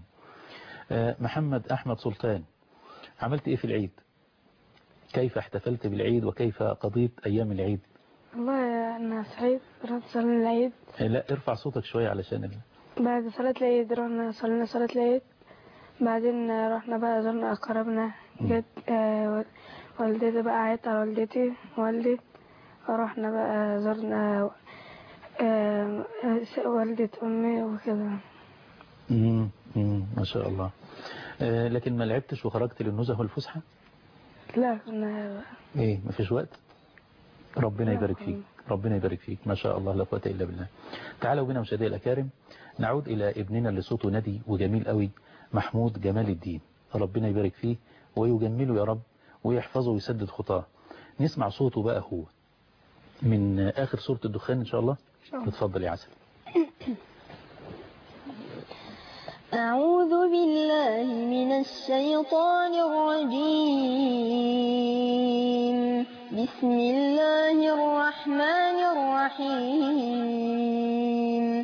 محمد أحمد سلطان، عملت إيه في العيد؟ كيف احتفلت بالعيد وكيف قضيت أيام العيد؟ والله أنا سعيد، رحت صلينا العيد. لا ارفع صوتك شوية علشان ال... بعد صلاة العيد رحنا صلينا صلاة العيد، بعدين رحنا بقى زرنا أقربنا. جت آه والدتي بقى عيطت على والدتي والدي، ورحنا بقى زرنا آه والدة أمي وكده. امم ما شاء الله. آه لكن ما لعبتش وخرجت للنزهة والفسحة؟ لا كنا ايه ما فيش وقت. ربنا يبارك فيك ربنا يبارك فيك. ما شاء الله لا قوة إلا بالله. تعالوا بنا مشاهدي الأكارم نعود إلى ابننا اللي صوته ندي وجميل قوي، محمود جمال الدين. ربنا يبارك فيه ويجمله يا رب ويحفظه ويسدد خطاه. نسمع صوته بقى هو من آخر سورة الدخان إن شاء الله. اتفضل يا عسل. أعوذ بالله من الشيطان الرجيم. بسم الله الرحمن الرحيم.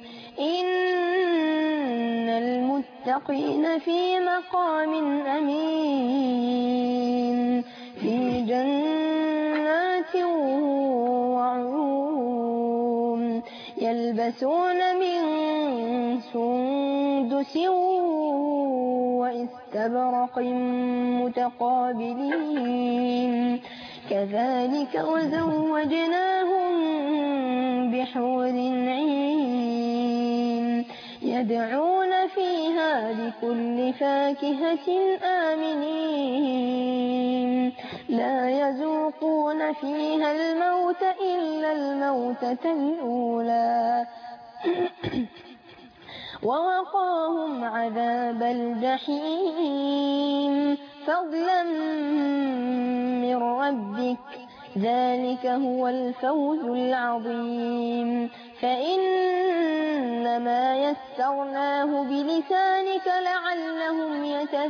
إن المتقين في مقام أمين في جنات وعيون يلبسون من سندس واستبرق متقابلين كذلك وزوجناهم بحور عين يدعون فيها بكل فاكهة آمنين لا يذوقون فيها الموت إلا الموتة الأولى ووقاهم عذاب الجحيم فضلا من ربك ذلك هو الفوز العظيم فإنما يسرناه بلسانك لعلهم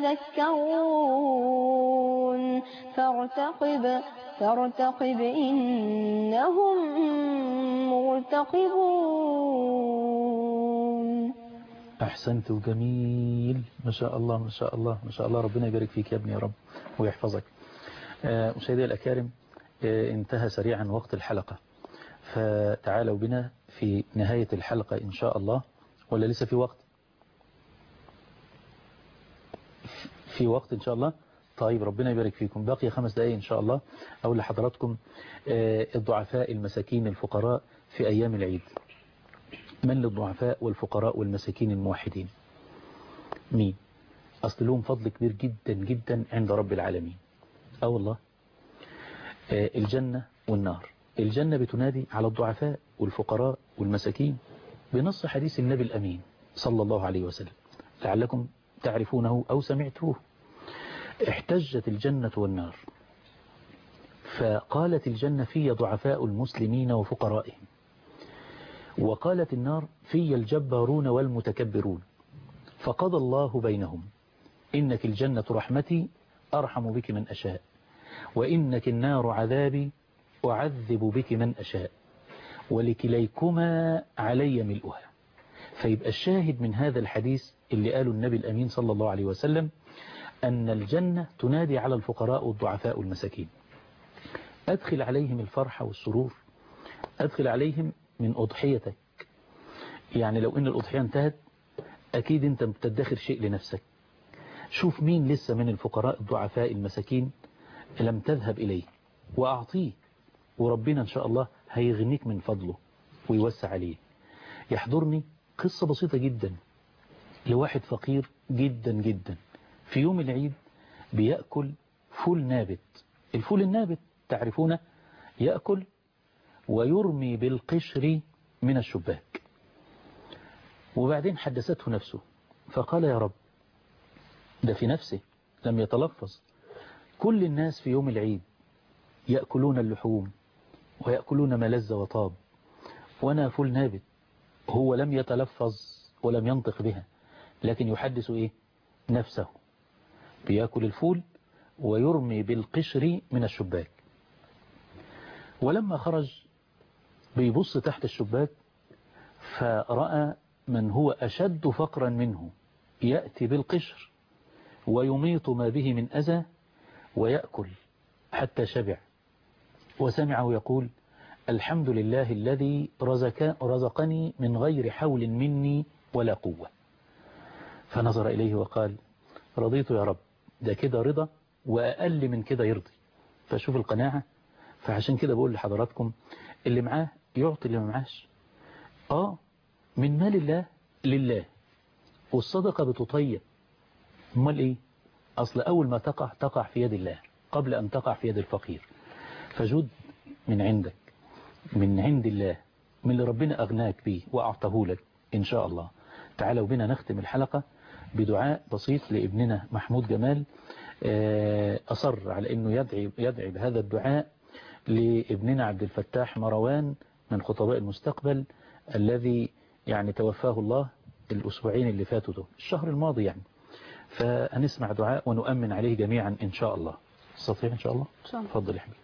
يتذكرون فارتقب فارتقب إنهم مرتقبون. أحسنت وجميل ما شاء الله ما شاء الله ما شاء الله. ربنا يبارك فيك يا ابني يا رب ويحفظك. آه مشاهدي الأكارم، آه انتهى سريعا وقت الحلقة، فتعالوا بنا في نهاية الحلقة إن شاء الله. ولا لسه في وقت؟ في وقت إن شاء الله. طيب ربنا يبارك فيكم. باقي خمس دقائق إن شاء الله. أقول لحضراتكم آه الضعفاء المساكين الفقراء في أيام العيد. من للضعفاء والفقراء والمساكين الموحدين؟ مين؟ أصل لهم فضل كبير جدا جدا عند رب العالمين. أه والله. آه الجنة والنار. الجنة بتنادي على الضعفاء والفقراء والمساكين بنص حديث النبي الأمين صلى الله عليه وسلم لعلكم تعرفونه أو سمعتوه. احتجت الجنة والنار فقالت الجنة في ضعفاء المسلمين وفقرائهم، وقالت النار في الجبارون والمتكبرون، فقضى الله بينهم إنك الجنة رحمتي أرحم بك من أشاء، وإنك النار عذابي أعذب بك من أشاء، ولكليكما علي ملؤها. فيبقى الشاهد من هذا الحديث اللي قاله النبي الأمين صلى الله عليه وسلم أن الجنة تنادي على الفقراء والضعفاء والمساكين. أدخل عليهم الفرح والسرور، أدخل عليهم من أضحيتك. يعني لو إن الأضحية انتهت أكيد أنت بتدخر شيء لنفسك. شوف مين لسه من الفقراء الضعفاء المساكين لم تذهب إليه وأعطيه، وربنا إن شاء الله هيغنيك من فضله ويوسع عليه. يحضرني قصة بسيطة جدا لواحد فقير جدا جدا في يوم العيد بيأكل فول نابت. الفول النابت تعرفونه يأكل ويرمي بالقشر من الشباك. وبعدين حدثته نفسه فقال يا رب، ده في نفسه لم يتلفظ، كل الناس في يوم العيد يأكلون اللحوم ويأكلون ما لذ وطاب، وانا فول نابت. هو لم يتلفظ ولم ينطق بها، لكن يحدث ايه نفسه، بيأكل الفول ويرمي بالقشر من الشباك. ولما خرج بيبص تحت الشباك فرأى من هو أشد فقرا منه يأتي بالقشر ويميط ما به من أذى ويأكل حتى شبع، وسمعه يقول الحمد لله الذي رزق رزقني من غير حول مني ولا قوة. فنظر إليه وقال رضيت يا رب، ده كده رضا وأقل من كده يرضي. فشوف القناعة. فعشان كده بقول لحضراتكم اللي معاه يعطي اللي ما معاش. آه من مال الله لله، والصدقة بتطيب. امال إيه؟ أصل أول ما تقع تقع في يد الله قبل أن تقع في يد الفقير. فجود من عندك من عند الله، من اللي ربنا أغناك به وأعطاه لك إن شاء الله. تعالوا بنا نختم الحلقة بدعاء بسيط لابننا محمود جمال. أصر على أنه يدعي, يدعي بهذا الدعاء لابننا عبد الفتاح مروان من خطباء المستقبل الذي يعني توفاه الله الأسبوعين اللي فاتوا ده الشهر الماضي يعني. فهنسمع دعاء ونؤمن عليه جميعا إن شاء الله. تستطيع إن شاء الله؟ تفضل يا حبيبي.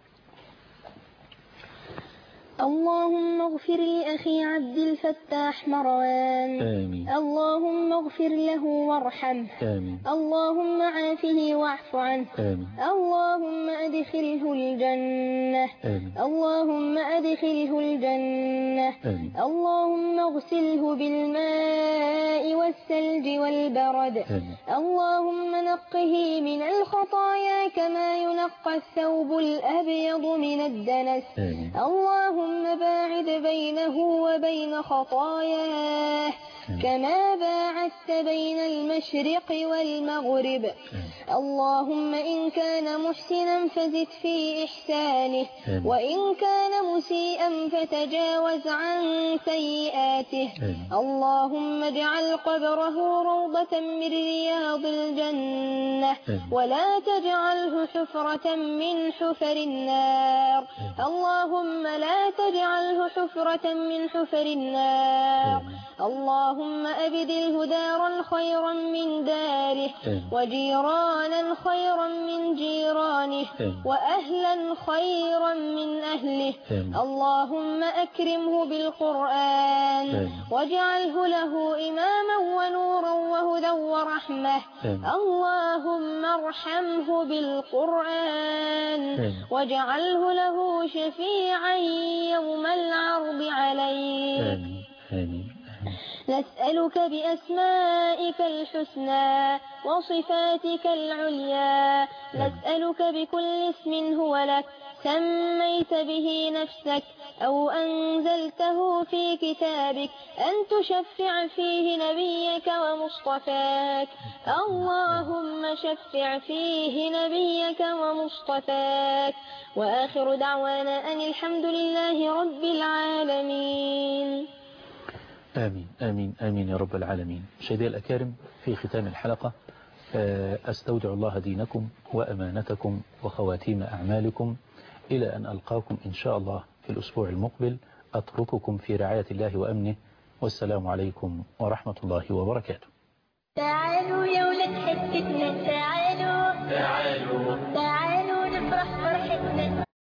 اللهم اغفر لأخي عبد الفتاح مروان. آمين. اللهم اغفر له وارحمه. آمين. اللهم عافه واعف عنه. آمين. اللهم أدخله الجنة. آمين. اللهم أدخله الجنة. آمين. اللهم اغسله بالماء والثلج والبرد. آمين. اللهم نقه من الخطايا كما ينقى الثوب الأبيض من الدنس. آمين. اللهم باعد بينه وبين خطاياه كما باعدت بين المشرق والمغرب. اللهم إن كان محسنا فزد في إحسانه، وإن كان مسيئا فتجاوز عن سيئاته. اللهم اجعل قبره روضة من رياض الجنة، ولا تجعله حفرة من حفر النار. اللهم لا تجعله حفرة من حفر النار. اللهم أبدله دارا خيرا من داره، وجيرانا خيرا من جيرانه، وأهلا خيرا من أهله. اللهم أكرمه بالقرآن، واجعله له إماما ونورا وهدى ورحمة. اللهم ارحمه بالقرآن، واجعله له شفيعا يوم العرض عليك. نسألك بأسمائك الحسنى وصفاتك العليا، نسألك بكل اسم هو لك سميت به نفسك أو أنزلته في كتابك أن تشفع فيه نبيك ومصطفاك. اللهم شفع فيه نبيك ومصطفاك. وآخر دعوانا أن الحمد لله رب العالمين. آمين آمين آمين يا رب العالمين. مشاهدي الأكارم، في ختام الحلقة أستودع الله دينكم وأمانتكم وخواتيم أعمالكم إلى أن ألقاكم إن شاء الله في الأسبوع المقبل. أترككم في رعاية الله وأمنه، والسلام عليكم ورحمة الله وبركاته. تعالوا يا ولد حتتنا، تعالوا تعالوا تعالوا نفرح فرحتنا.